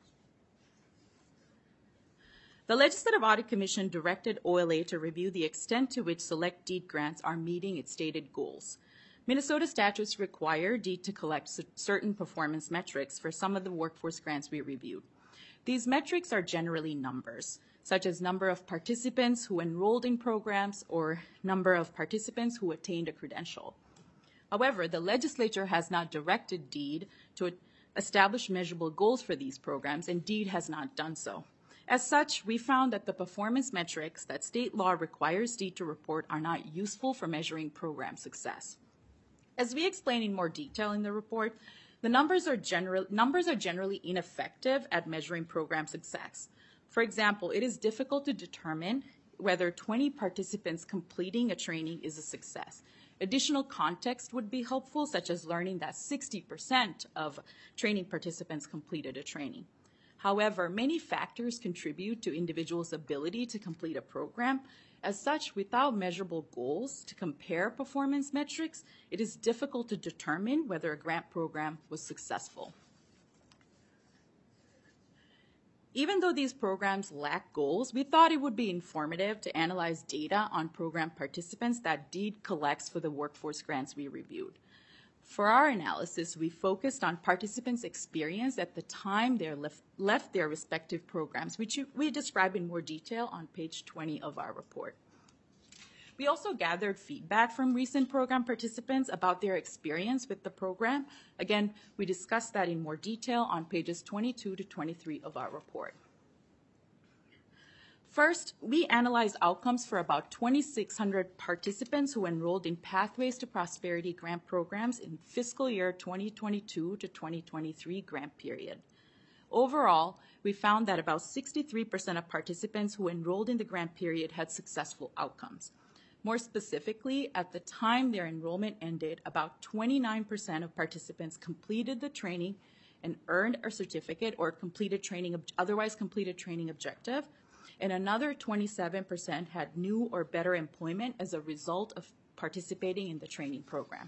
The Legislative Audit Commission directed OLA to review the extent to which select DEED grants are meeting its stated goals. Minnesota statutes require DEED to collect certain performance metrics for some of the workforce grants we reviewed. These metrics are generally numbers, such as number of participants who enrolled in programs or number of participants who attained a credential. However, the legislature has not directed DEED to establish measurable goals for these programs, and DEED has not done so. As such, we found that the performance metrics that state law requires DEED to report are not useful for measuring program success. As we explain in more detail in the report, the numbers are generally ineffective at measuring program success. For example, it is difficult to determine whether 20 participants completing a training is a success. Additional context would be helpful, such as learning that 60% of training participants completed a training. However, many factors contribute to individuals' ability to complete a program. As such, without measurable goals to compare performance metrics, it is difficult to determine whether a grant program was successful. Even though these programs lack goals, we thought it would be informative to analyze data on program participants that DEED collects for the workforce grants we reviewed. For our analysis, we focused on participants' experience at the time they left their respective programs, which we describe in more detail on page 20 of our report. We also gathered feedback from recent program participants about their experience with the program. Again, we discussed that in more detail on pages 22 to 23 of our report. First, we analyzed outcomes for about 2,600 participants who enrolled in Pathways to Prosperity grant programs in fiscal year 2022 to 2023 grant period. Overall, we found that about 63% of participants who enrolled in the grant period had successful outcomes. More specifically, at the time their enrollment ended, about 29% of participants completed the training and earned a certificate or otherwise completed training objective, and another 27% had new or better employment as a result of participating in the training program.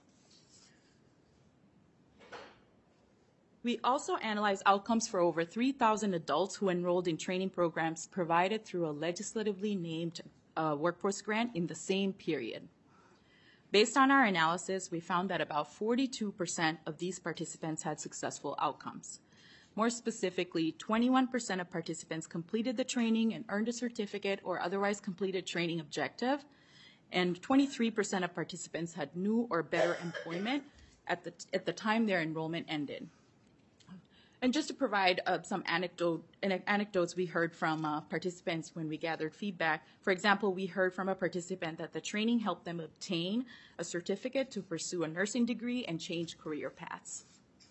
We also analyzed outcomes for over 3,000 adults who enrolled in training programs provided through a legislatively named workforce grant in the same period. Based on our analysis, we found that about 42% of these participants had successful outcomes. More specifically, 21% of participants completed the training and earned a certificate or otherwise completed training objective, and 23% of participants had new or better employment at the time their enrollment ended. And just to provide some anecdotes we heard from participants when we gathered feedback. For example, we heard from a participant that the training helped them obtain a certificate to pursue a nursing degree and change career paths.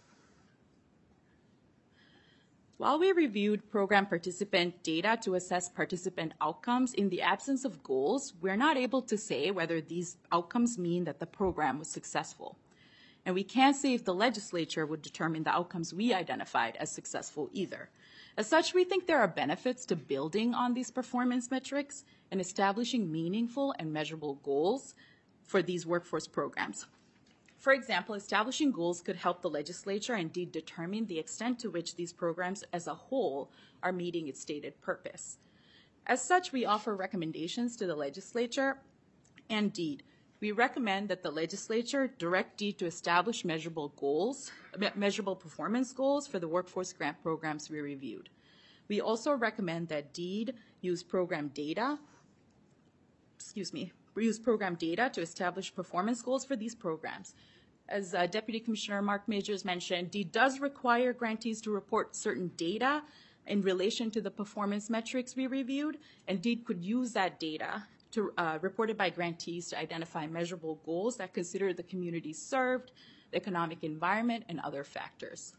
While we reviewed program participant data to assess participant outcomes, in the absence of goals, we're not able to say whether these outcomes mean that the program was successful. And we can't say if the legislature would determine the outcomes we identified as successful either. As such, we think there are benefits to building on these performance metrics and establishing meaningful and measurable goals for these workforce programs. For example, establishing goals could help the legislature indeed determine the extent to which these programs as a whole are meeting its stated purpose. As such, we offer recommendations to the legislature and DEED. We recommend that the legislature direct DEED to establish measurable performance goals for the workforce grant programs we reviewed. We also recommend that DEED use program data to establish performance goals for these programs. As Deputy Commissioner Mark Majors mentioned, DEED does require grantees to report certain data in relation to the performance metrics we reviewed, and DEED could use that data reported by grantees to identify measurable goals that consider the communities served, the economic environment, and other factors.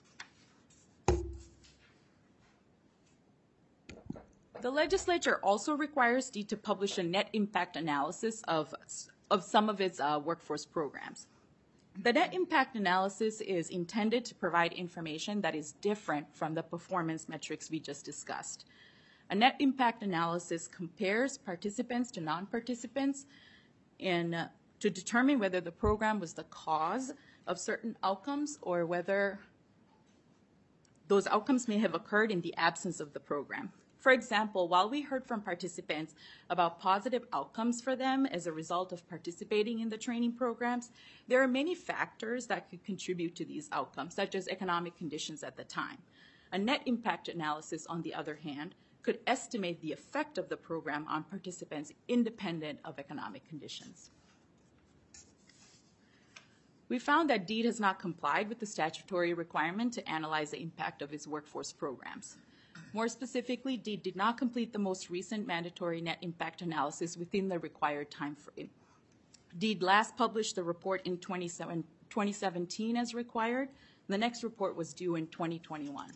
The legislature also requires DEED to publish a net impact analysis of some of its workforce programs. The net impact analysis is intended to provide information that is different from the performance metrics we just discussed. A net impact analysis compares participants to non-participants to determine whether the program was the cause of certain outcomes or whether those outcomes may have occurred in the absence of the program. For example, while we heard from participants about positive outcomes for them as a result of participating in the training programs, there are many factors that could contribute to these outcomes, such as economic conditions at the time. A net impact analysis, on the other hand, could estimate the effect of the program on participants independent of economic conditions. We found that DEED has not complied with the statutory requirement to analyze the impact of its workforce programs. More specifically, DEED did not complete the most recent mandatory net impact analysis within the required time frame. DEED last published the report in 2017 as required. The next report was due in 2021.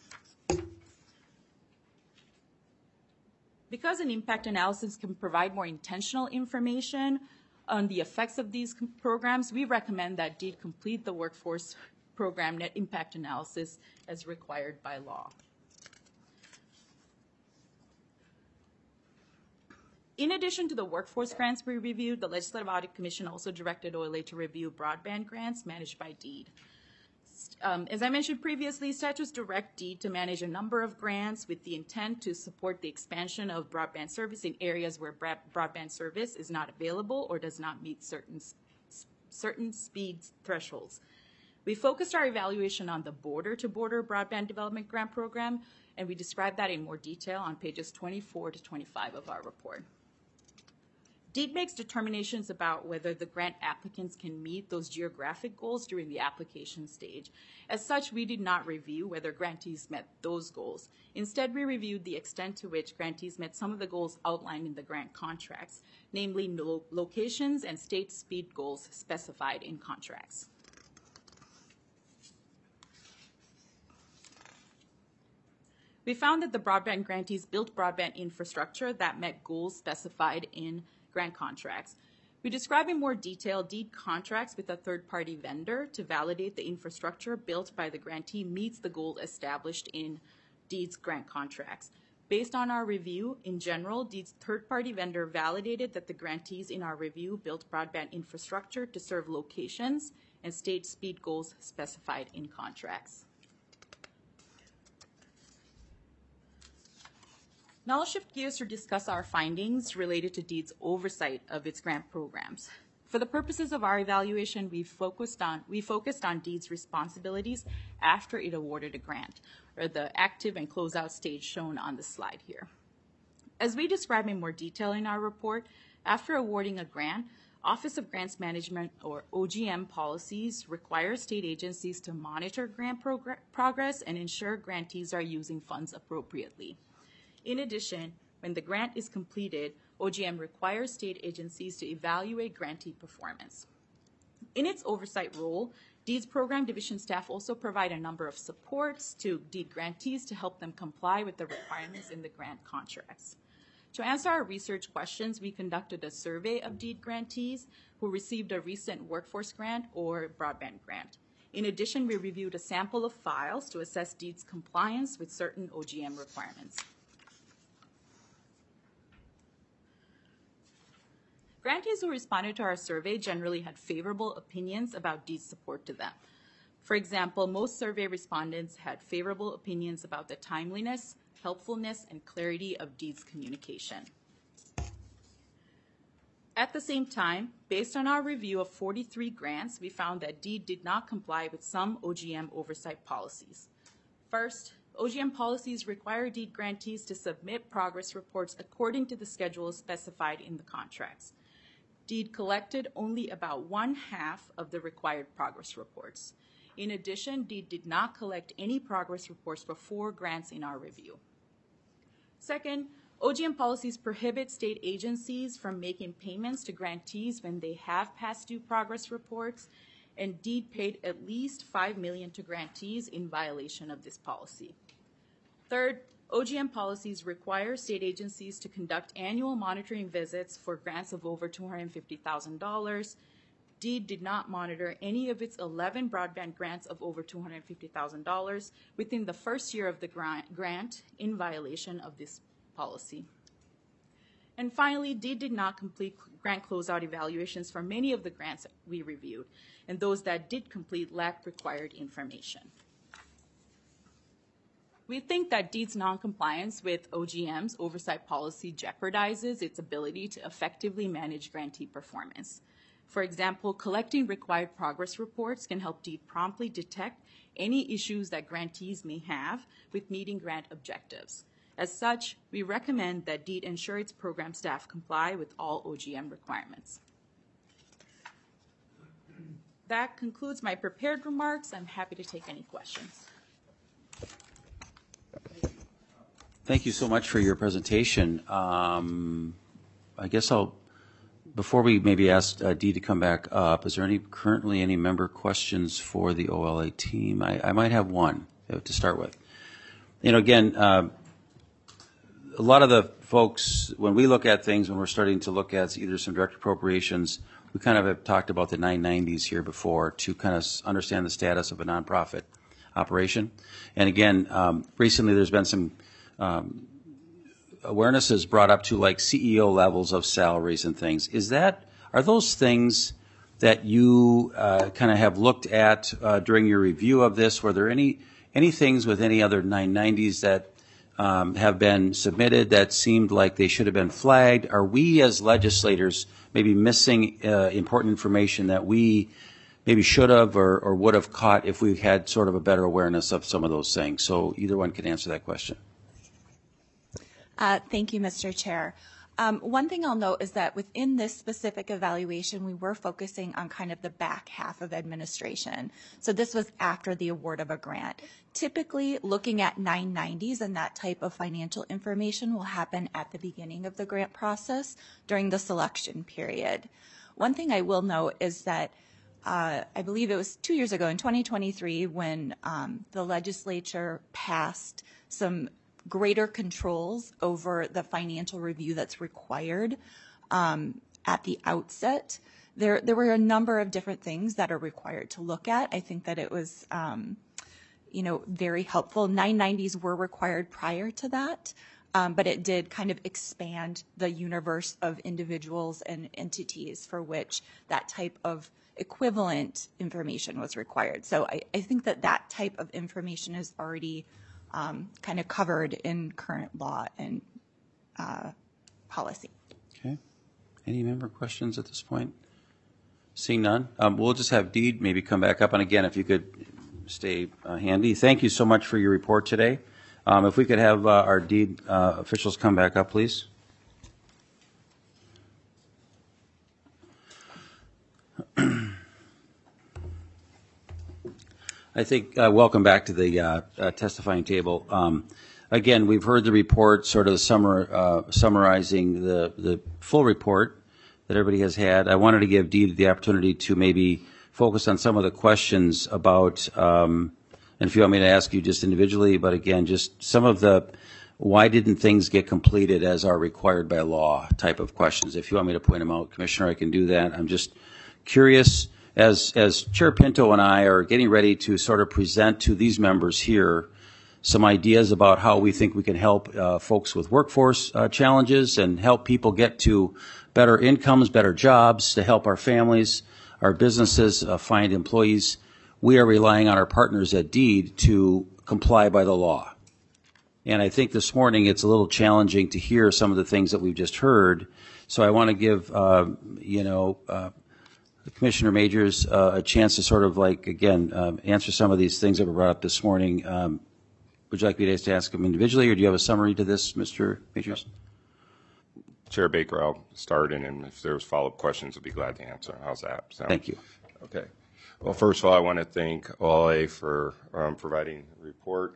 Because an impact analysis can provide more intentional information on the effects of these programs, we recommend that DEED complete the workforce program net impact analysis as required by law. In addition to the workforce grants we reviewed, the Legislative Audit Commission also directed OLA to review broadband grants managed by DEED. As I mentioned previously, statutes direct DEED to manage a number of grants with the intent to support the expansion of broadband service in areas where broadband service is not available or does not meet certain speed thresholds. We focused our evaluation on the border-to-border broadband development grant program, and we described that in more detail on pages 24 to 25 of our report. DEED makes determinations about whether the grant applicants can meet those geographic goals during the application stage. As such, we did not review whether grantees met those goals. Instead, we reviewed the extent to which grantees met some of the goals outlined in the grant contracts, namely locations and state speed goals specified in contracts. We found that the broadband grantees built broadband infrastructure that met goals specified in grant contracts. We describe in more detail DEED contracts with a third-party vendor to validate the infrastructure built by the grantee meets the goal established in DEED's grant contracts. Based on our review, in general, DEED's third-party vendor validated that the grantees in our review built broadband infrastructure to serve locations and state speed goals specified in contracts. Now I'll shift gears to discuss our findings related to DEED's oversight of its grant programs. For the purposes of our evaluation, we focused on DEED's responsibilities after it awarded a grant, or the active and closeout stage shown on the slide here. As we describe in more detail in our report, after awarding a grant, Office of Grants Management, or OGM policies, require state agencies to monitor grant progress and ensure grantees are using funds appropriately. In addition, when the grant is completed, OGM requires state agencies to evaluate grantee performance. In its oversight role, DEED's program division staff also provide a number of supports to DEED grantees to help them comply with the requirements in the grant contracts. To answer our research questions, we conducted a survey of DEED grantees who received a recent workforce grant or broadband grant. In addition, we reviewed a sample of files to assess DEED's compliance with certain OGM requirements. Grantees who responded to our survey generally had favorable opinions about DEED's support to them. For example, most survey respondents had favorable opinions about the timeliness, helpfulness, and clarity of DEED's communication. At the same time, based on our review of 43 grants, we found that DEED did not comply with some OGM oversight policies. First, OGM policies require DEED grantees to submit progress reports according to the schedule specified in the contracts. DEED collected only about 1/2 of the required progress reports. In addition, DEED did not collect any progress reports for 4 grants in our review. Second, OGM policies prohibit state agencies from making payments to grantees when they have past due progress reports, and DEED paid at least $5 million to grantees in violation of this policy. Third, OGM policies require state agencies to conduct annual monitoring visits for grants of over $250,000. DEED did not monitor any of its 11 broadband grants of over $250,000 within the first year of the grant in violation of this policy. And finally, DEED did not complete grant closeout evaluations for many of the grants we reviewed, and those that did complete lacked required information. We think that DEED's noncompliance with OGM's oversight policy jeopardizes its ability to effectively manage grantee performance. For example, collecting required progress reports can help DEED promptly detect any issues that grantees may have with meeting grant objectives. As such, we recommend that DEED ensure its program staff comply with all OGM requirements. That concludes my prepared remarks. I'm happy to take any questions. Thank you so much for your presentation. I guess before we maybe ask Dee to come back up, is there currently any member questions for the OLA team? I might have one to start with. Again, a lot of the folks, when we look at things, when we're starting to look at either some direct appropriations, we kind of have talked about the 990s here before to kind of understand the status of a nonprofit operation. And again, recently there's been some awareness is brought up to like CEO levels of salaries and things. Are those things that you kind of have looked at during your review of this? Were there any things with any other 990s that have been submitted that seemed like they should have been flagged? Are we as legislators maybe missing important information that we maybe should have or would have caught if we had sort of a better awareness of some of those things? So either one can answer that question. Thank you, Mr. Chair. One thing I'll note is that within this specific evaluation, we were focusing on kind of the back half of administration. So this was after the award of a grant. Typically, looking at 990s and that type of financial information will happen at the beginning of the grant process during the selection period. One thing I will note is that I believe it was 2 years ago in 2023 when the legislature passed some greater controls over the financial review that's required at the outset. There were a number of different things that are required to look at. I think that it was, very helpful. 990s were required prior to that, but it did kind of expand the universe of individuals and entities for which that type of equivalent information was required. So I think that type of information is already kind of covered in current law and policy. Okay. Any member questions at this point? Seeing none, we'll just have Deed maybe come back up. And again, if you could stay handy. Thank you so much for your report today. If we could have our Deed officials come back up, please. I think welcome back to the testifying table. Again, we've heard the report, sort of summarizing the full report that everybody has had. I wanted to give Deed the opportunity to maybe focus on some of the questions about, and if you want me to ask you just individually, but again, just some of the why didn't things get completed as are required by law type of questions. If you want me to point them out, Commissioner, I can do that. I'm just curious, as Chair Pinto and I are getting ready to sort of present to these members here some ideas about how we think we can help folks with workforce challenges and help people get to better incomes, better jobs, to help our families, our businesses find employees. We are relying on our partners at Deed to comply by the law. And I think this morning it's a little challenging to hear some of the things that we've just heard. So I want to give, Commissioner Majors a chance to sort of answer some of these things that were brought up this morning. Would you like me to ask them individually, or do you have a summary to this, Mr. Majors? Chair Baker, I'll start, and if there's follow-up questions, I'll be glad to answer. How's that sound? Thank you. Okay. Well, first of all, I want to thank OLA for providing the report.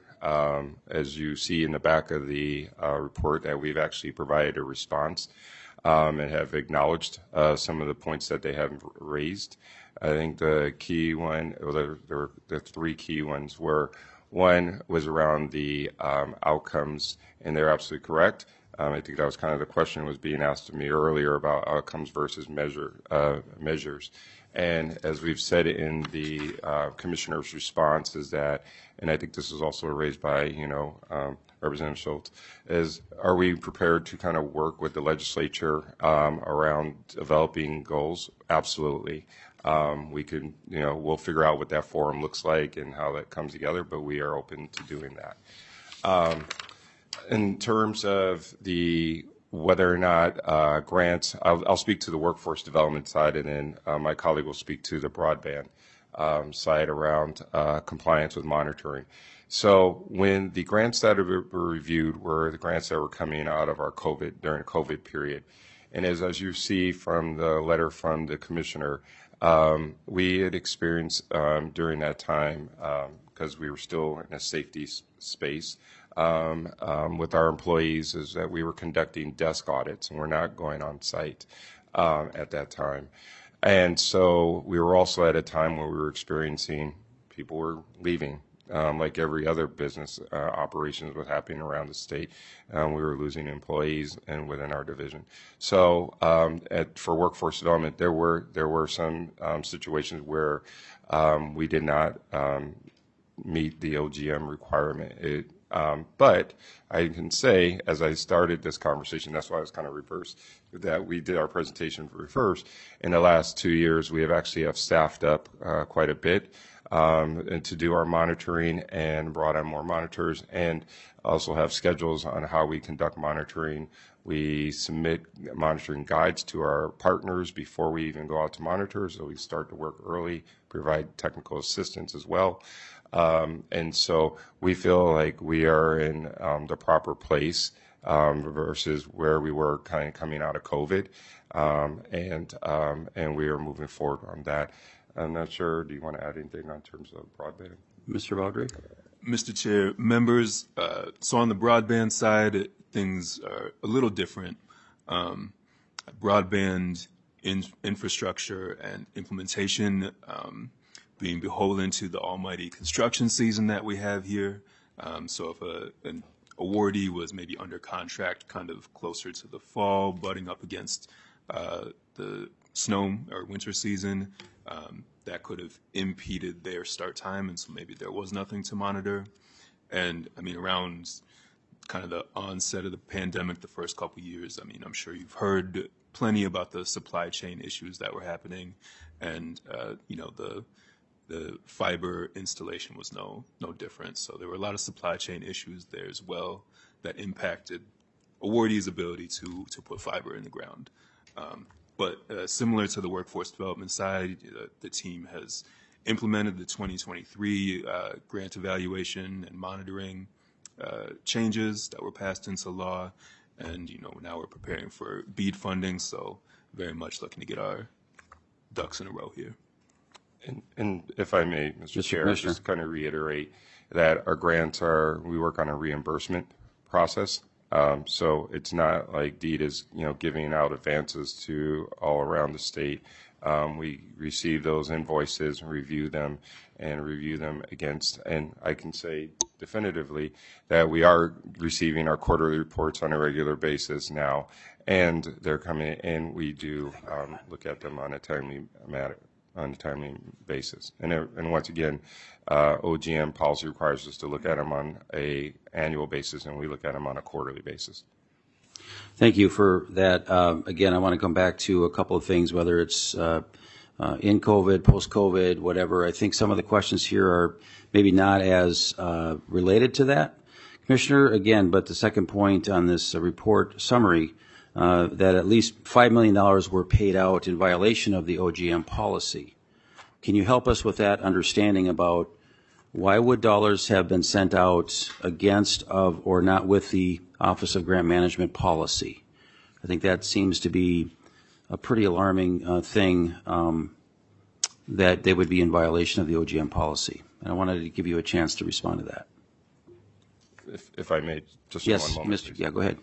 As you see in the back of the report, that we've actually provided a response and have acknowledged some of the points that they have raised. I think the key one, the three key ones were, one was around the outcomes, and they're absolutely correct. I think that was kind of the question was being asked of me earlier about outcomes versus measures. And as we've said in the commissioner's response is that, and I think this was also raised by, Representative Schultz, is are we prepared to kind of work with the legislature around developing goals? Absolutely. We can, we'll figure out what that forum looks like and how that comes together, but we are open to doing that. In terms of whether or not grants, I'll speak to the workforce development side, and then my colleague will speak to the broadband side around compliance with monitoring. So when the grants that were reviewed were the grants that were coming out of our during the COVID period. And as you see from the letter from the commissioner, we had experienced during that time, because we were still in a safety space, with our employees, is that we were conducting desk audits, and we're not going on site at that time. And so we were also at a time where we were experiencing people were leaving, like every other business operations was happening around the state. We were losing employees and within our division. So for workforce development, there were some situations where we did not meet the OGM requirement. But I can say, as I started this conversation, that's why I was kind of reversed, that we did our presentation reverse. In the last 2 years, we have staffed up quite a bit and to do our monitoring and brought on more monitors, and also have schedules on how we conduct monitoring. We submit monitoring guides to our partners before we even go out to monitor, so we start to work early, provide technical assistance as well. And so we feel like we are in the proper place versus where we were kind of coming out of COVID, and we are moving forward on that. I'm not sure, do you want to add anything on terms of broadband? Mr. Baudry? Mr. Chair, members, so on the broadband side, things are a little different. Broadband infrastructure and implementation being beholden to the almighty construction season that we have here. So if an awardee was maybe under contract kind of closer to the fall, butting up against the snow or winter season, that could have impeded their start time, and so maybe there was nothing to monitor. And I mean, around kind of the onset of the pandemic, the first couple of years, I mean, I'm sure you've heard plenty about the supply chain issues that were happening, and you know, the fiber installation was no different. So there were a lot of supply chain issues there as well that impacted awardees' ability to put fiber in the ground. But similar to the workforce development side, the team has implemented the 2023 grant evaluation and monitoring changes that were passed into law, and you know, now we're preparing for BEAD funding, so very much looking to get our ducks in a row here. And if I may, Mr. Chair, just kind of reiterate that our grants we work on a reimbursement process. So it's not like DEED is, you know, giving out advances to all around the state. We receive those invoices and review them against, and I can say definitively that we are receiving our quarterly reports on a regular basis now, and they're coming in. We do look at them on a timely basis. And once again, OGM policy requires us to look at them on a annual basis, and we look at them on a quarterly basis. Thank you for that. Again, I want to come back to a couple of things, whether it's in COVID, post-COVID, whatever. I think some of the questions here are maybe not as related to that, Commissioner. Again, but the second point on this report summary, that at least $5 million were paid out in violation of the OGM policy. Can you help us with that understanding about why would dollars have been sent out against of or not with the Office of Grant Management policy? I think that seems to be a pretty alarming thing, that they would be in violation of the OGM policy. And I wanted to give you a chance to respond to that. If I may, just yes, one moment. Mr. Yeah, go ahead.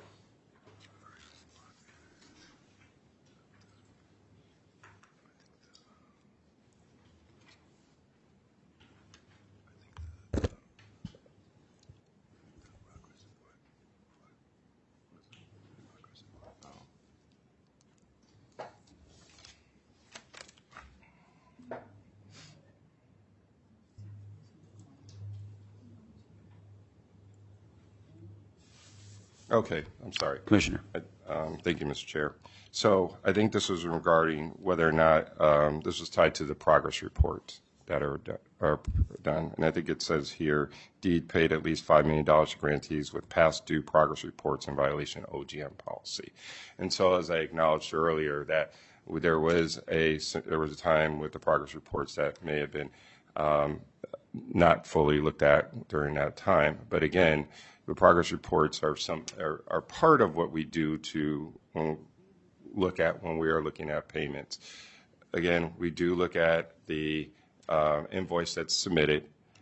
Okay, I'm sorry. Commissioner. Thank you, Mr. Chair. So I think this was regarding whether or not this was tied to the progress reports that are done. And I think it says here, DEED paid at least $5 million to grantees with past due progress reports in violation of OGM policy. And so as I acknowledged earlier, that there was a time with the progress reports that may have been not fully looked at during that time. But again, the progress reports are part of what we do to look at when we are looking at payments. Again, we do look at the invoice that's submitted.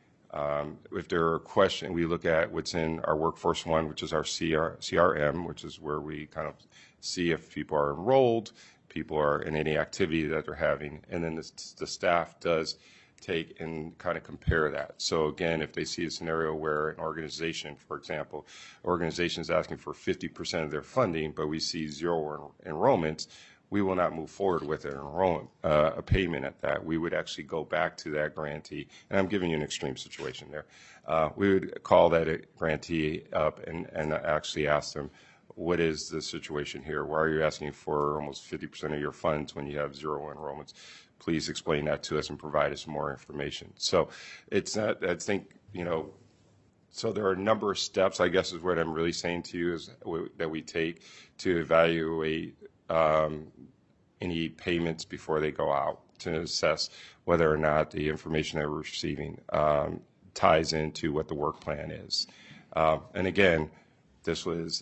If there are questions, we look at what's in our Workforce One, which is our CRM, which is where we kind of see if people are enrolled, people are in any activity that they're having, and then the staff does take and kind of compare that. So again, if they see a scenario where an organization, for example, organization is asking for 50% of their funding, but we see 0 enrollments, we will not move forward with a payment at that. We would actually go back to that grantee, and I'm giving you an extreme situation there. We would call that grantee up and actually ask them, what is the situation here? Why are you asking for almost 50% of your funds when you have 0 enrollments? Please explain that to us and provide us more information. So it's not, I think, so there are a number of steps, I guess is what I'm really saying to you, is that we take to evaluate any payments before they go out to assess whether or not the information that we're receiving ties into what the work plan is. And again, this was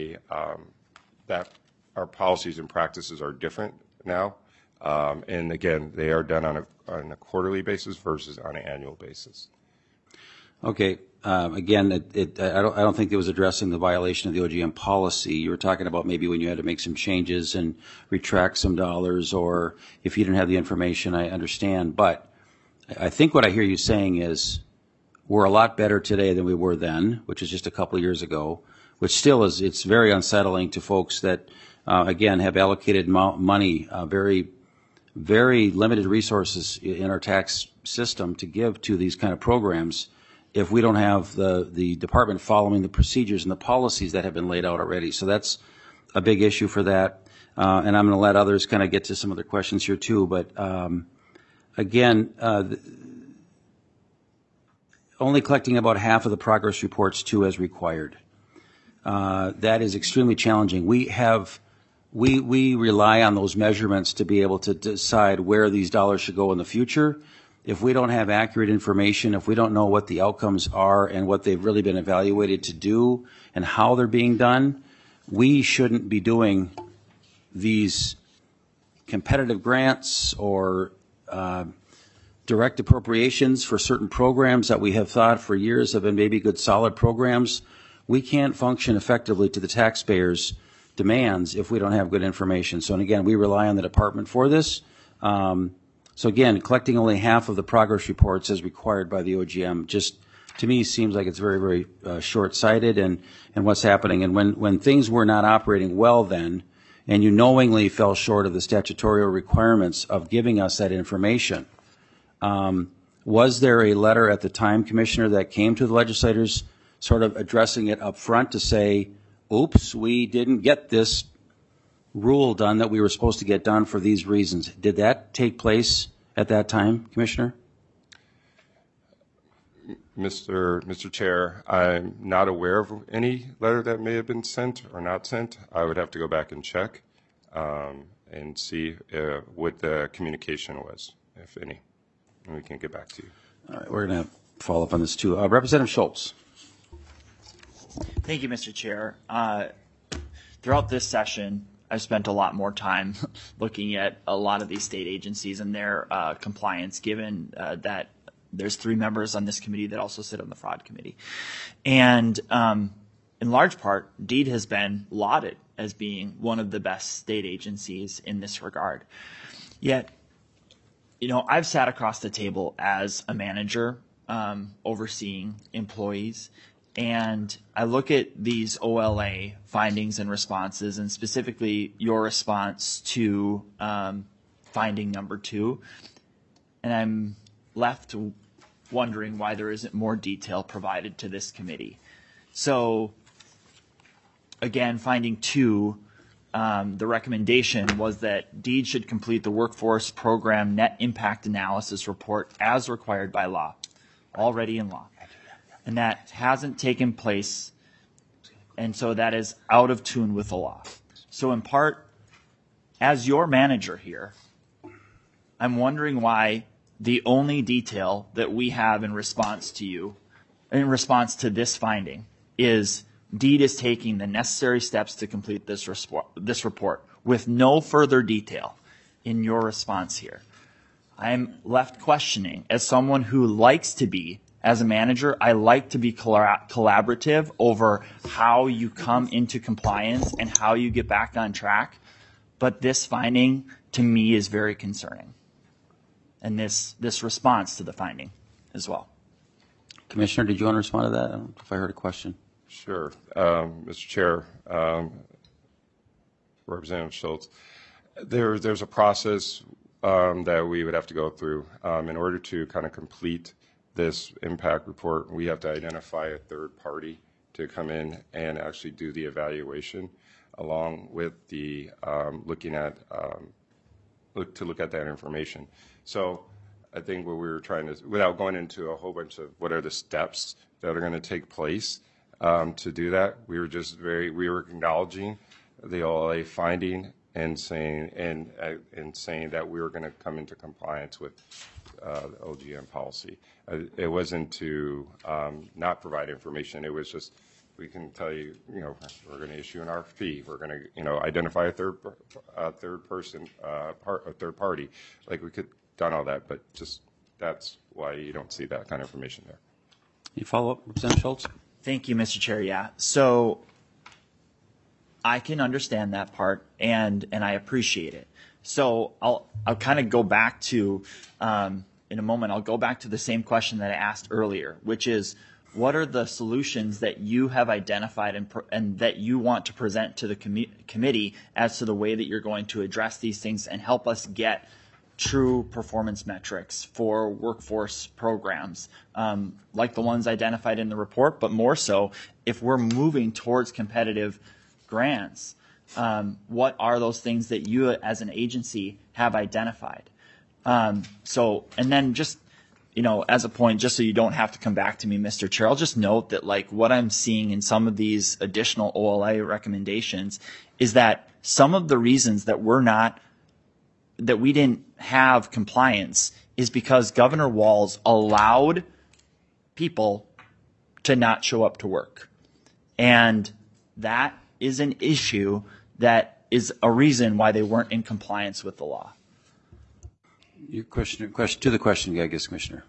that our policies and practices are different now. And again, they are done on a quarterly basis versus on an annual basis. Okay. Again, I don't think it was addressing the violation of the OGM policy. You were talking about maybe when you had to make some changes and retract some dollars, or if you didn't have the information, I understand. But I think what I hear you saying is we're a lot better today than we were then, which is just a couple of years ago, which still is, it's very unsettling to folks that, again, have allocated money, very, very limited resources in our tax system to give to these kind of programs if we don't have the department following the procedures and the policies that have been laid out already. So that's a big issue for that. And I'm going to let others kind of get to some other questions here too. But again, only collecting about half of the progress reports too as required. That is extremely challenging. We rely on those measurements to be able to decide where these dollars should go in the future. If we don't have accurate information, if we don't know what the outcomes are and what they've really been evaluated to do and how they're being done, we shouldn't be doing these competitive grants or direct appropriations for certain programs that we have thought for years have been maybe good solid programs. We can't function effectively to the taxpayers' demands if we don't have good information. So, and again, we rely on the department for this. So again, collecting only half of the progress reports as required by the OGM just to me seems like it's very, very short-sighted and what's happening. And when things were not operating well then, and you knowingly fell short of the statutory requirements of giving us that information, was there a letter at the time, Commissioner, that came to the legislators sort of addressing it up front to say, oops, we didn't get this rule done that we were supposed to get done for these reasons? Did that take place at that time, Commissioner? Mr. Chair, I'm not aware of any letter that may have been sent or not sent. I would have to go back and check and see what the communication was, if any, and we can get back to you. All right, we're going to follow up on this too. Representative Schultz. Thank you, Mr. Chair. Throughout this session, I've spent a lot more time looking at a lot of these state agencies and their compliance, given that there's 3 members on this committee that also sit on the fraud committee. And in large part, DEED has been lauded as being one of the best state agencies in this regard. Yet, you know, I've sat across the table as a manager overseeing employees, and I look at these OLA findings and responses, and specifically your response to finding number 2, and I'm left wondering why there isn't more detail provided to this committee. So, again, finding 2, the recommendation was that DEED should complete the workforce program net impact analysis report as required by law, already in law. And that hasn't taken place, and so that is out of tune with the law. So in part, as your manager here, I'm wondering why the only detail that we have in response to you, in response to this finding, is DEED is taking the necessary steps to complete this report with no further detail in your response here. I'm left questioning, as someone who likes to be, as a manager, I like to be collaborative over how you come into compliance and how you get back on track. But this finding, to me, is very concerning. And this response to the finding as well. Commissioner, did you want to respond to that? I don't know if I heard a question. Sure. Mr. Chair, Representative Schultz, there's a process that we would have to go through in order to kind of complete this impact report. We have to identify a third party to come in and actually do the evaluation, along with the look at that information. So I think what we were trying to, without going into a whole bunch of what are the steps that are going to take place to do that, we were acknowledging the OLA finding and saying that we were going to come into compliance with the OGM policy. It wasn't to not provide information. It was just, we can tell you, we're going to issue an RFP. We're going to, identify a third party. Like, we could done all that, but just that's why you don't see that kind of information there. Any follow-up, Representative Schultz? Thank you, Mr. Chair. Yeah. So I can understand that part, and I appreciate it. So I'll kind of go back to in a moment, I'll go back to the same question that I asked earlier, which is, what are the solutions that you have identified and that you want to present to the committee as to the way that you're going to address these things and help us get true performance metrics for workforce programs, like the ones identified in the report, but more so, if we're moving towards competitive grants, what are those things that you as an agency have identified? And then just, as a point, just so you don't have to come back to me, Mr. Chair, I'll just note that like what I'm seeing in some of these additional OLA recommendations is that some of the reasons that we didn't have compliance is because Governor Walz allowed people to not show up to work. And that is an issue that is a reason why they weren't in compliance with the law. Your question to the question, I guess, Commissioner.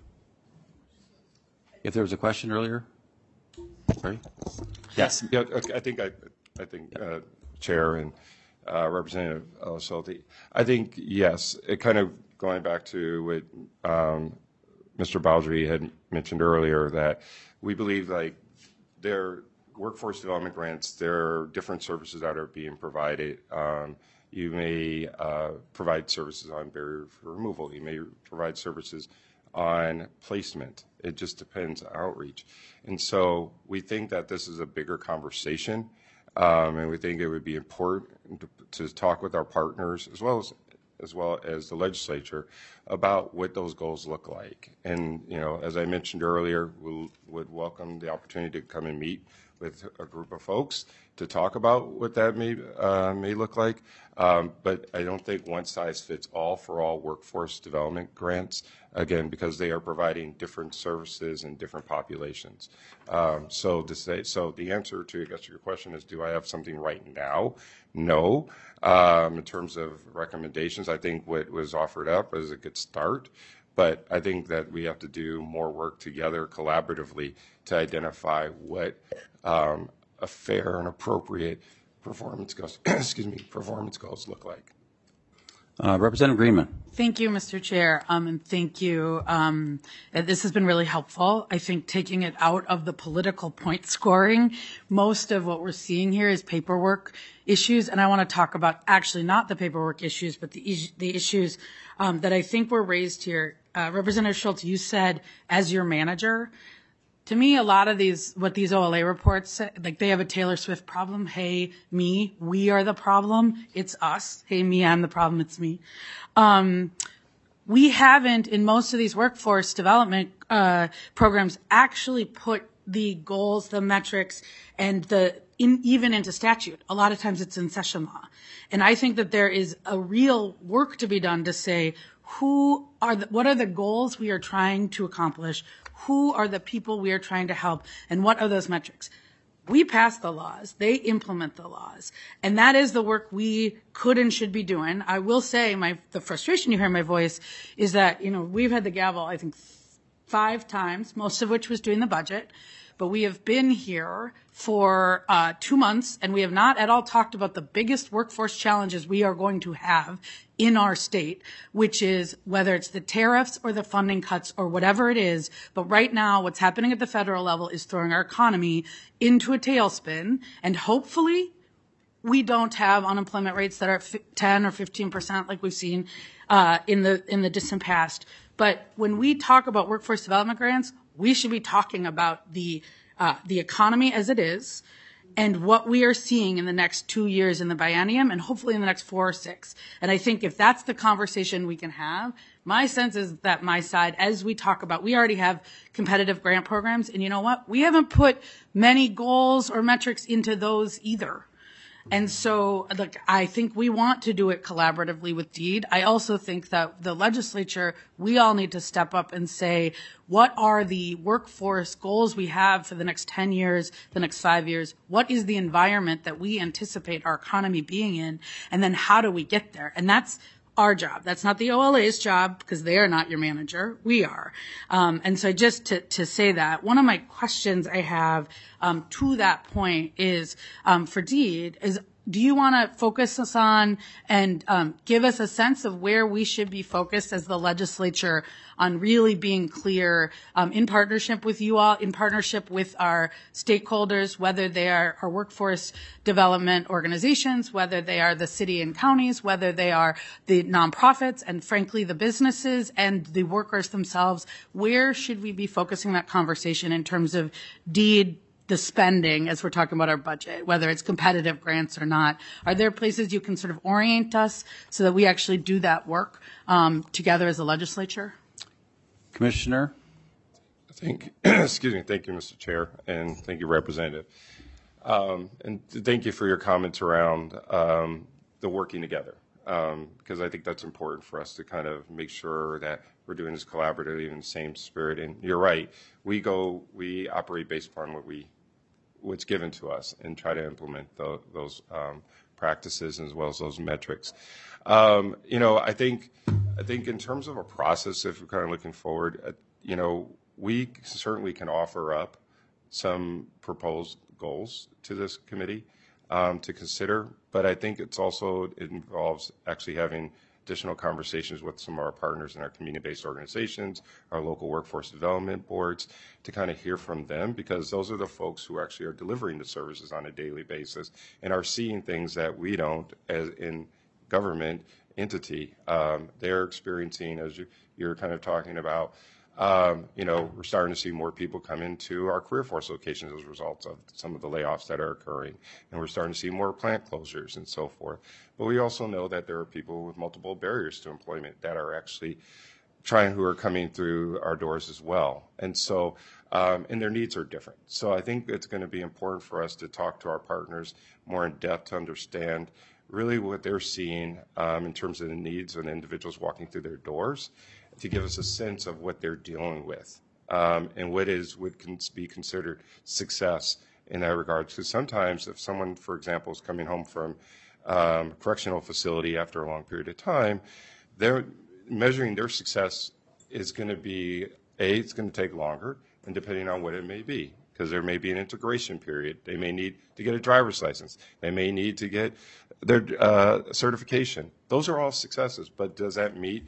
If there was a question earlier, sorry. Yes. Yeah. Okay, I think Chair and Representative Schulte, I think yes. It kind of going back to what Mr. Baldry had mentioned earlier, that we believe like their workforce development grants, there are different services that are being provided. You may provide services on barrier removal. You may provide services on placement. It just depends on outreach. And so we think that this is a bigger conversation, and we think it would be important to talk with our partners as well as the legislature about what those goals look like. And, as I mentioned earlier, we would welcome the opportunity to come and meet with a group of folks to talk about what that may look like. But I don't think one size fits all for all workforce development grants, again, because they are providing different services and different populations. So the answer to, I guess, your question is, do I have something right now? No. In terms of recommendations, I think what was offered up is a good start. But I think that we have to do more work together collaboratively to identify what a fair and appropriate performance goals, performance goals look like. Representative Greenman. Thank you, Mr. Chair, and thank you. This has been really helpful. I think taking it out of the political point scoring, most of what we're seeing here is paperwork issues, and I want to talk about actually not the paperwork issues, but the issues that I think were raised here. Representative Schulte, you said as your manager. To me, a lot of what these OLA reports say, like they have a Taylor Swift problem. Hey, me, we are the problem. It's us. Hey, me, I'm the problem. It's me. We haven't, in most of these workforce development programs, actually put the goals, the metrics, and even into statute. A lot of times it's in session law. And I think that there is a real work to be done to say, what are the goals we are trying to accomplish? Who are the people we are trying to help? And what are those metrics? We pass the laws. They implement the laws. And that is the work we could and should be doing. I will say the frustration you hear in my voice is that, we've had the gavel, I think, 5 times, most of which was doing the budget. But we have been here for 2 months, and we have not at all talked about the biggest workforce challenges we are going to have in our state, which is whether it's the tariffs or the funding cuts or whatever it is. But right now, what's happening at the federal level is throwing our economy into a tailspin, and hopefully we don't have unemployment rates that are 10 or 15% like we've seen in the distant past. But when we talk about workforce development grants, we should be talking about the economy as it is and what we are seeing in the next 2 years in the biennium and hopefully in the next 4 or 6. And I think if that's the conversation we can have, my sense is that my side, as we talk about, we already have competitive grant programs. And you know what? We haven't put many goals or metrics into those either. And so, I think we want to do it collaboratively with DEED. I also think that the legislature, we all need to step up and say, what are the workforce goals we have for the next 10 years, the next 5 years? What is the environment that we anticipate our economy being in? And then how do we get there? And that's our job. That's not the OLA's job because they are not your manager. We are. And so just to say that, one of my questions I have to that point is for DEED is do you want to focus us on and give us a sense of where we should be focused as the legislature on really being clear in partnership with you all, in partnership with our stakeholders, whether they are our workforce development organizations, whether they are the city and counties, whether they are the nonprofits, and frankly, the businesses and the workers themselves? Where should we be focusing that conversation in terms of the spending as we're talking about our budget, whether it's competitive grants or not? Are there places you can sort of orient us so that we actually do that work together as a legislature? Commissioner? Excuse me. Thank you, Mr. Chair, and thank you, Representative. And thank you for your comments around the working together, because I think that's important for us to kind of make sure that we're doing this collaboratively in the same spirit. And you're right. We operate based upon what's given to us and try to implement those practices as well as those metrics. I think in terms of a process, if we're kind of looking forward, we certainly can offer up some proposed goals to this committee to consider, but I think it involves actually having additional conversations with some of our partners in our community-based organizations, our local workforce development boards, to kind of hear from them, because those are the folks who actually are delivering the services on a daily basis and are seeing things that we don't as in government entity. They're experiencing, as you're kind of talking about, we're starting to see more people come into our career force locations as a result of some of the layoffs that are occurring. And we're starting to see more plant closures and so forth. But we also know that there are people with multiple barriers to employment that are actually who are coming through our doors as well. And so, and their needs are different. So I think it's going to be important for us to talk to our partners more in depth to understand really what they're seeing in terms of the needs of the individuals walking through their doors, to give us a sense of what they're dealing with and what can be considered success in that regard. Because sometimes if someone, for example, is coming home from a correctional facility after a long period of time, they're measuring their success is going to be, it's going to take longer, and depending on what it may be, because there may be an integration period. They may need to get a driver's license. They may need to get their certification. Those are all successes, but does that meet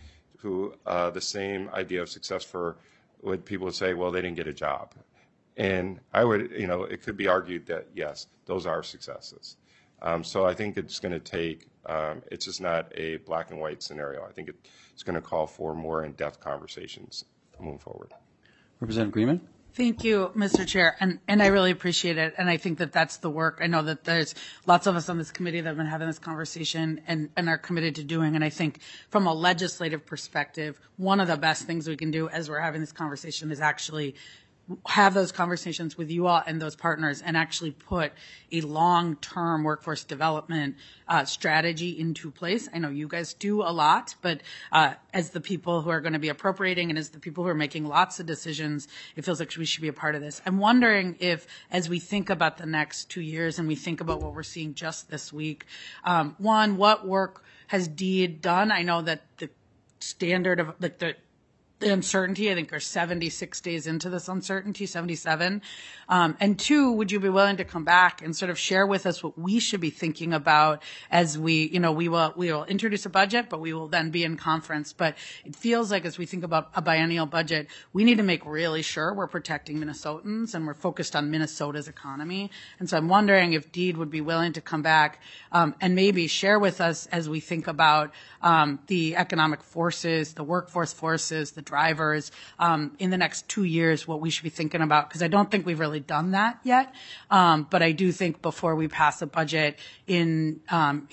the same idea of success for what people would say, well, they didn't get a job? And I would, it could be argued that, yes, those are successes. So I think it's going to take, it's just not a black and white scenario. I think it's going to call for more in-depth conversations moving forward. Representative Greenman? Thank you, Mr. Chair, and I really appreciate it, and I think that that's the work. I know that there's lots of us on this committee that have been having this conversation and are committed to doing, and I think from a legislative perspective, one of the best things we can do as we're having this conversation is actually have those conversations with you all and those partners and actually put a long-term workforce development strategy into place. I know you guys do a lot, but as the people who are going to be appropriating and as the people who are making lots of decisions, it feels like we should be a part of this. I'm wondering if, as we think about the next 2 years and we think about what we're seeing just this week, one, what work has DEED done? I know that the standard of the uncertainty, I think, are 76 days into this uncertainty, 77. And two, would you be willing to come back and sort of share with us what we should be thinking about as we will introduce a budget, but we will then be in conference. But it feels like as we think about a biennial budget, we need to make really sure we're protecting Minnesotans and we're focused on Minnesota's economy. And so I'm wondering if DEED would be willing to come back and maybe share with us as we think about the economic forces, the workforce forces, the drivers in the next 2 years, what we should be thinking about, because I don't think we've really done that yet. But I do think before we pass a budget in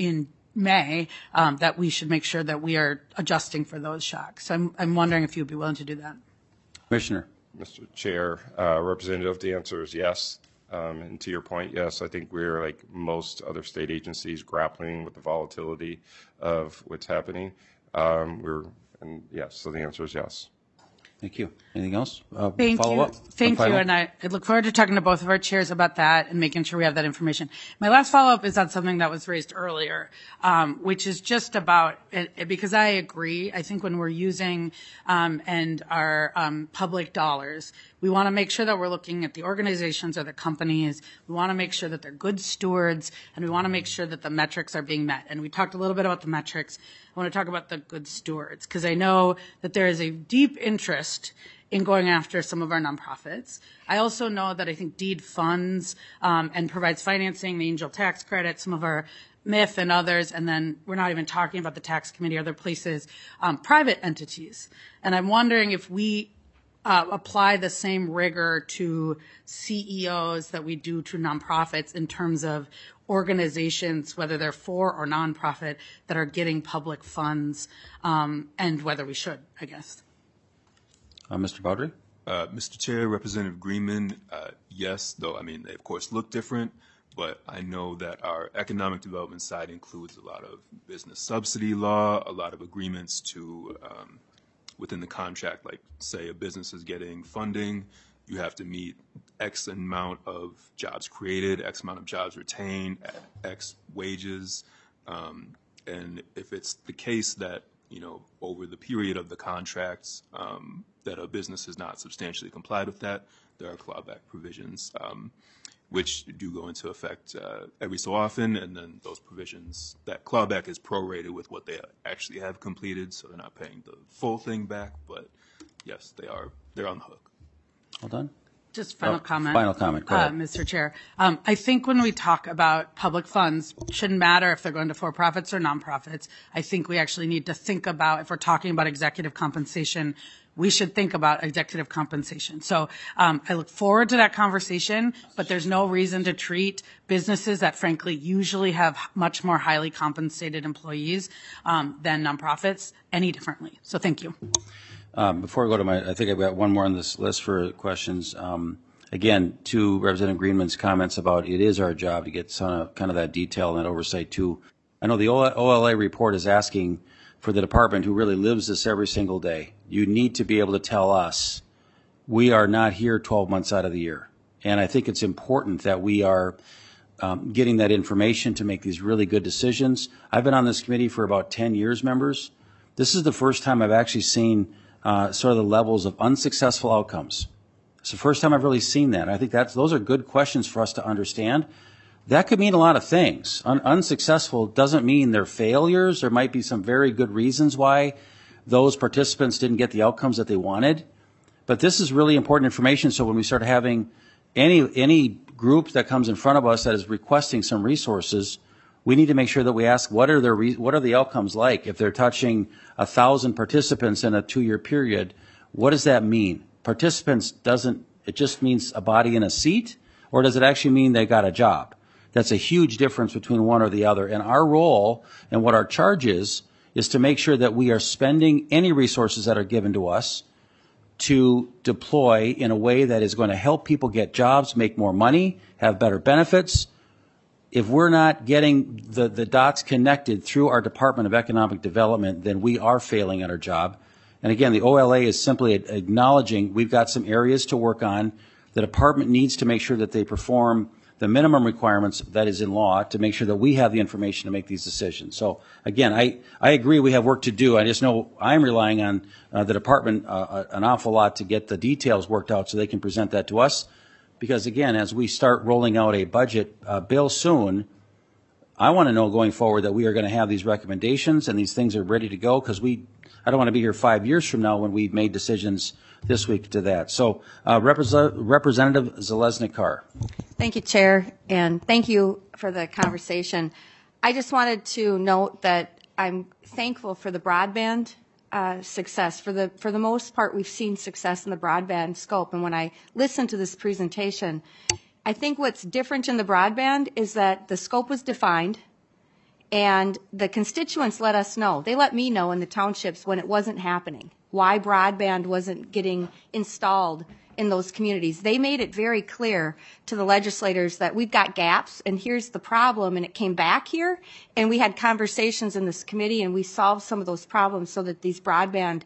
May, that we should make sure that we are adjusting for those shocks. So I'm wondering if you'd be willing to do that. Commissioner. Mr. Chair, Representative, the answer is yes. And to your point, yes, I think we're like most other state agencies grappling with the volatility of what's happening. Yes, so the answer is yes. Thank you. Anything else? Thank follow you. up? Thank you. And I look forward to talking to both of our chairs about that and making sure we have that information. My last follow-up is on something that was raised earlier, which is just about, because I agree, I think when we're using and our public dollars, We want to make sure that we're looking at the organizations or the companies. We want to make sure that they're good stewards, and we want to make sure that the metrics are being met. And we talked a little bit about the metrics. I want to talk about the good stewards, because I know that there is a deep interest in going after some of our nonprofits. I also know that I think DEED funds and provides financing, the angel tax credit, some of our MIF and others, and then we're not even talking about the tax committee, other places, private entities. And I'm wondering if we apply the same rigor to CEOs that we do to nonprofits in terms of organizations, whether they're for or nonprofit, that are getting public funds, and whether we should, I guess. Mr. Baudry? Mr. Chair, Representative Greenman, yes, though, I mean, they of course look different, but I know that our economic development side includes a lot of business subsidy law, a lot of agreements to, within the contract, like say a business is getting funding, you have to meet X amount of jobs created, X amount of jobs retained, X wages. And if it's the case that, you know, over the period of the contracts, that a business has not substantially complied with that, there are clawback provisions, which do go into effect every so often, and then those provisions, that clawback is prorated with what they actually have completed, so they're not paying the full thing back, but yes, they're on the hook. Well done. Just final comment. Final comment. Go ahead. Mr. Chair. I think when we talk about public funds, it shouldn't matter if they're going to for-profits or nonprofits. I think we actually need to think about, if we're talking about executive compensation, we should think about executive compensation. So I look forward to that conversation, but there's no reason to treat businesses that frankly usually have much more highly compensated employees than nonprofits any differently. So thank you. Before I go to I think I've got one more on this list for questions. Again, to Representative Greenman's comments about it is our job to get some kind of that detail and that oversight too. I know the OLA report is asking for the department who really lives this every single day. You need to be able to tell us we are not here 12 months out of the year. And I think it's important that we are getting that information to make these really good decisions. I've been on this committee for about 10 years, members. This is the first time I've actually seen sort of the levels of unsuccessful outcomes. It's the first time I've really seen that. I think those are good questions for us to understand. That could mean a lot of things. Unsuccessful doesn't mean they're failures. There might be some very good reasons why those participants didn't get the outcomes that they wanted. But this is really important information, so when we start having any group that comes in front of us that is requesting some resources, we need to make sure that we ask what are the outcomes like. If they're touching 1,000 participants in a 2-year period, what does that mean? Participants it just means a body in a seat, or does it actually mean they got a job? That's a huge difference between one or the other. And our role and what our charge is to make sure that we are spending any resources that are given to us to deploy in a way that is going to help people get jobs, make more money, have better benefits. If we're not getting the dots connected through our Department of Economic Development, then we are failing at our job. And again, the OLA is simply acknowledging we've got some areas to work on. The department needs to make sure that they perform the minimum requirements that is in law to make sure that we have the information to make these decisions. So again, I agree we have work to do. I just know I'm relying on the department an awful lot to get the details worked out so they can present that to us. Because again, as we start rolling out a budget bill soon, I want to know going forward that we are going to have these recommendations and these things are ready to go, because I don't want to be here 5 years from now when we've made decisions this week to that. So Representative Zalesnik-Carr. Thank you, Chair, and thank you for the conversation. I just wanted to note that I'm thankful for the broadband success. For the most part, we've seen success in the broadband scope. And when I listened to this presentation, I think what's different in the broadband is that the scope was defined and the constituents let us know. They let me know in the townships when it wasn't happening, why broadband wasn't getting installed in those communities. They made it very clear to the legislators that we've got gaps and here's the problem, and it came back here and we had conversations in this committee and we solved some of those problems so that these broadband,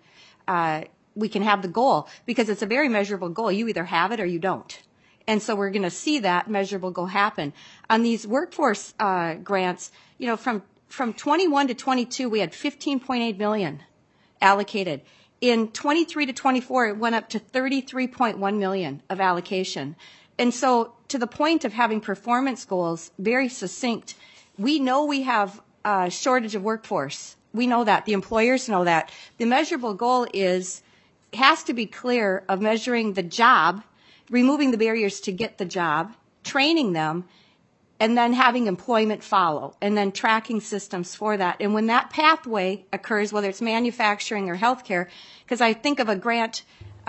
we can have the goal, because it's a very measurable goal. You either have it or you don't. And so we're going to see that measurable goal happen. On these workforce grants, you know, from 21 to 22, we had $15.8 million allocated. In 23 to 24, it went up to 33.1 million of allocation. And so to the point of having performance goals, very succinct, we know we have a shortage of workforce. We know that. The employers know that. The measurable goal has to be clear of measuring the job, removing the barriers to get the job, training them, and then having employment follow, and then tracking systems for that. And when that pathway occurs, whether it's manufacturing or healthcare, because I think of a grant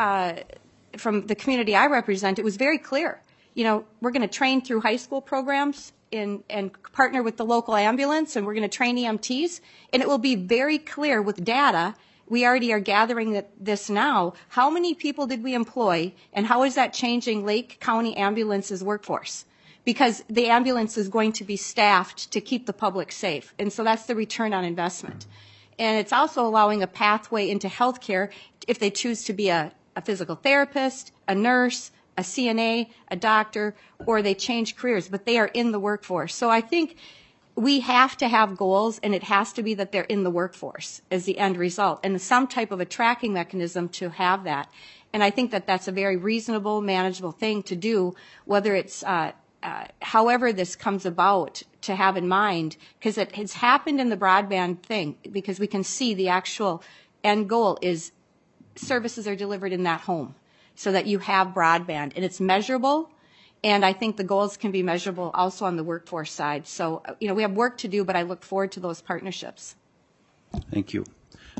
from the community I represent, it was very clear. You know, we're going to train through high school programs and partner with the local ambulance, and we're going to train EMTs, and it will be very clear with data. We already are gathering this now. How many people did we employ, and how is that changing Lake County Ambulance's workforce? Because the ambulance is going to be staffed to keep the public safe. And so that's the return on investment. And it's also allowing a pathway into healthcare if they choose to be a physical therapist, a nurse, a CNA, a doctor, or they change careers, but they are in the workforce. So I think we have to have goals, and it has to be that they're in the workforce as the end result, and some type of a tracking mechanism to have that. And I think that that's a very reasonable, manageable thing to do, whether it's however this comes about, to have in mind, because it has happened in the broadband thing, because we can see the actual end goal is services are delivered in that home so that you have broadband, and it's measurable. And I think the goals can be measurable also on the workforce side. So, you know, we have work to do, but I look forward to those partnerships. Thank you.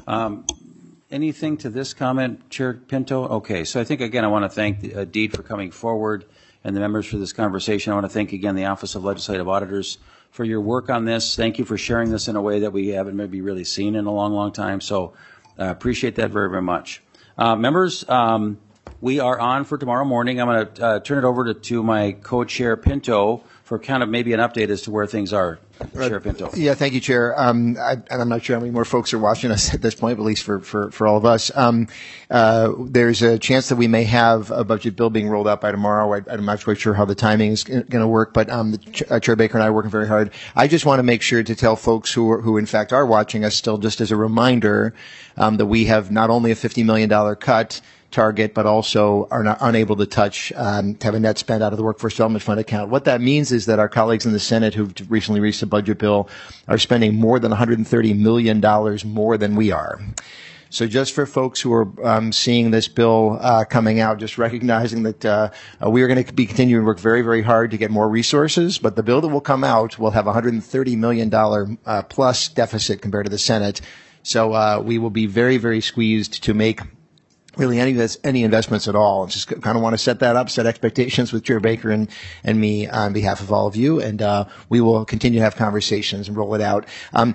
Anything to this comment, Chair Pinto? Okay, so I think, again, I want to thank Deed for coming forward and the members for this conversation. I want to thank, again, the Office of Legislative Auditors for your work on this. Thank you for sharing this in a way that we haven't maybe really seen in a long, long time. So appreciate that very, very much. Members, we are on for tomorrow morning. I'm going to turn it over to my co-chair, Pinto, for kind of maybe an update as to where things are. Chair Pinto. Yeah, thank you, Chair. And I'm not sure how many more folks are watching us at this point, but at least for all of us. There's a chance that we may have a budget bill being rolled out by tomorrow. I'm not quite sure how the timing is going to work, but Chair Baker and I are working very hard. I just want to make sure to tell folks who in fact are watching us still, just as a reminder, that we have not only a $50 million cut target, but also are not unable to touch, to have a net spend out of the Workforce Development Fund account. What that means is that our colleagues in the Senate who've recently reached a budget bill are spending more than $130 million more than we are. So just for folks who are seeing this bill coming out, just recognizing that we are going to be continuing to work very, very hard to get more resources, but the bill that will come out will have $130 million plus deficit compared to the Senate. So we will be very, very squeezed to make really any investments at all. Just kind of want to set that up, set expectations with Chair Baker and me on behalf of all of you, and we will continue to have conversations and roll it out.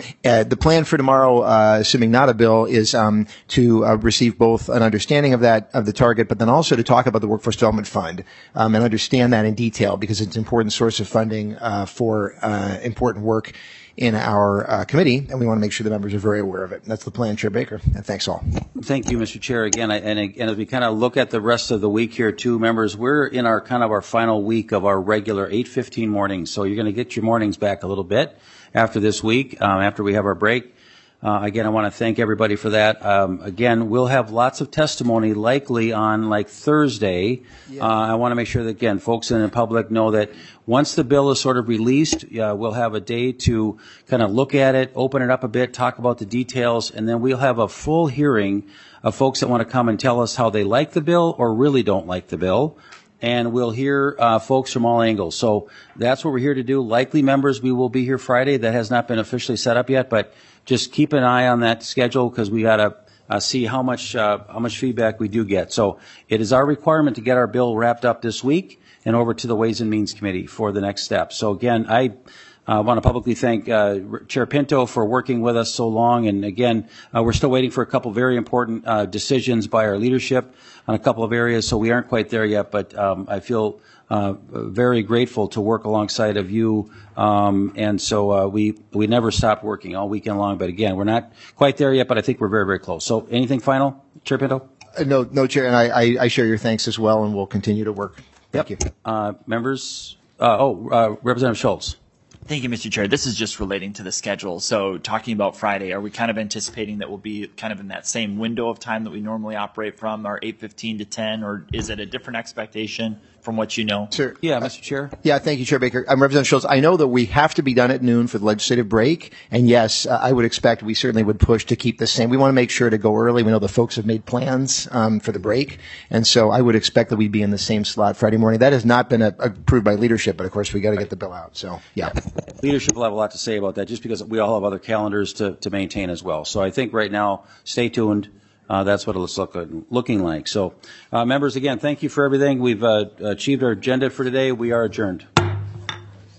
The plan for tomorrow, assuming not a bill, is to receive both an understanding of the target, but then also to talk about the Workforce Development Fund and understand that in detail, because it's an important source of funding for important work in our committee, and we want to make sure the members are very aware of it. That's the plan, Chair Baker, and thanks all. Thank you, Mr. Chair. Again, and as we kind of look at the rest of the week here too, members, we're in our kind of our final week of our regular 8:15 mornings, so you're going to get your mornings back a little bit after this week, after we have our break. Again, I want to thank everybody for that. Again, we'll have lots of testimony likely on like Thursday. I want to make sure that, again, folks in the public know that once the bill is sort of released, we'll have a day to kind of look at it, open it up a bit, talk about the details, and then we'll have a full hearing of folks that want to come and tell us how they like the bill or really don't like the bill. And we'll hear folks from all angles. So that's what we're here to do. Likely members, we will be here Friday. That has not been officially set up yet, but just keep an eye on that schedule because we got to see how much feedback we do get. So it is our requirement to get our bill wrapped up this week and over to the Ways and Means Committee for the next step. So again, I want to publicly thank Chair Pinto for working with us so long. And again, we're still waiting for a couple very important decisions by our leadership on a couple of areas, so we aren't quite there yet. But I feel very grateful to work alongside of you. And so we never stopped working all weekend long. But again, we're not quite there yet, but I think we're very, very close. So anything final, Chair Pinto? No, Chair, and I share your thanks as well, and we'll continue to work. Thank you. Members, Representative Schultz. Thank you, Mr. Chair. This is just relating to the schedule. So talking about Friday, are we kind of anticipating that we'll be kind of in that same window of time that we normally operate from, our 8:15 to 10, or is it a different expectation from what you know? Sir. Yeah, Mr. Chair. Yeah, thank you, Chair Baker. Representative Schultz, I know that we have to be done at noon for the legislative break, and yes, I would expect we certainly would push to keep the same. We want to make sure to go early. We know the folks have made plans for the break, and so I would expect that we'd be in the same slot Friday morning. That has not been approved by leadership, but of course we got to get the bill out. So, yeah. Leadership will have a lot to say about that, just because we all have other calendars to maintain as well. So I think right now, stay tuned. That's what it's looking like. So, members, again, thank you for everything. We've achieved our agenda for today. We are adjourned.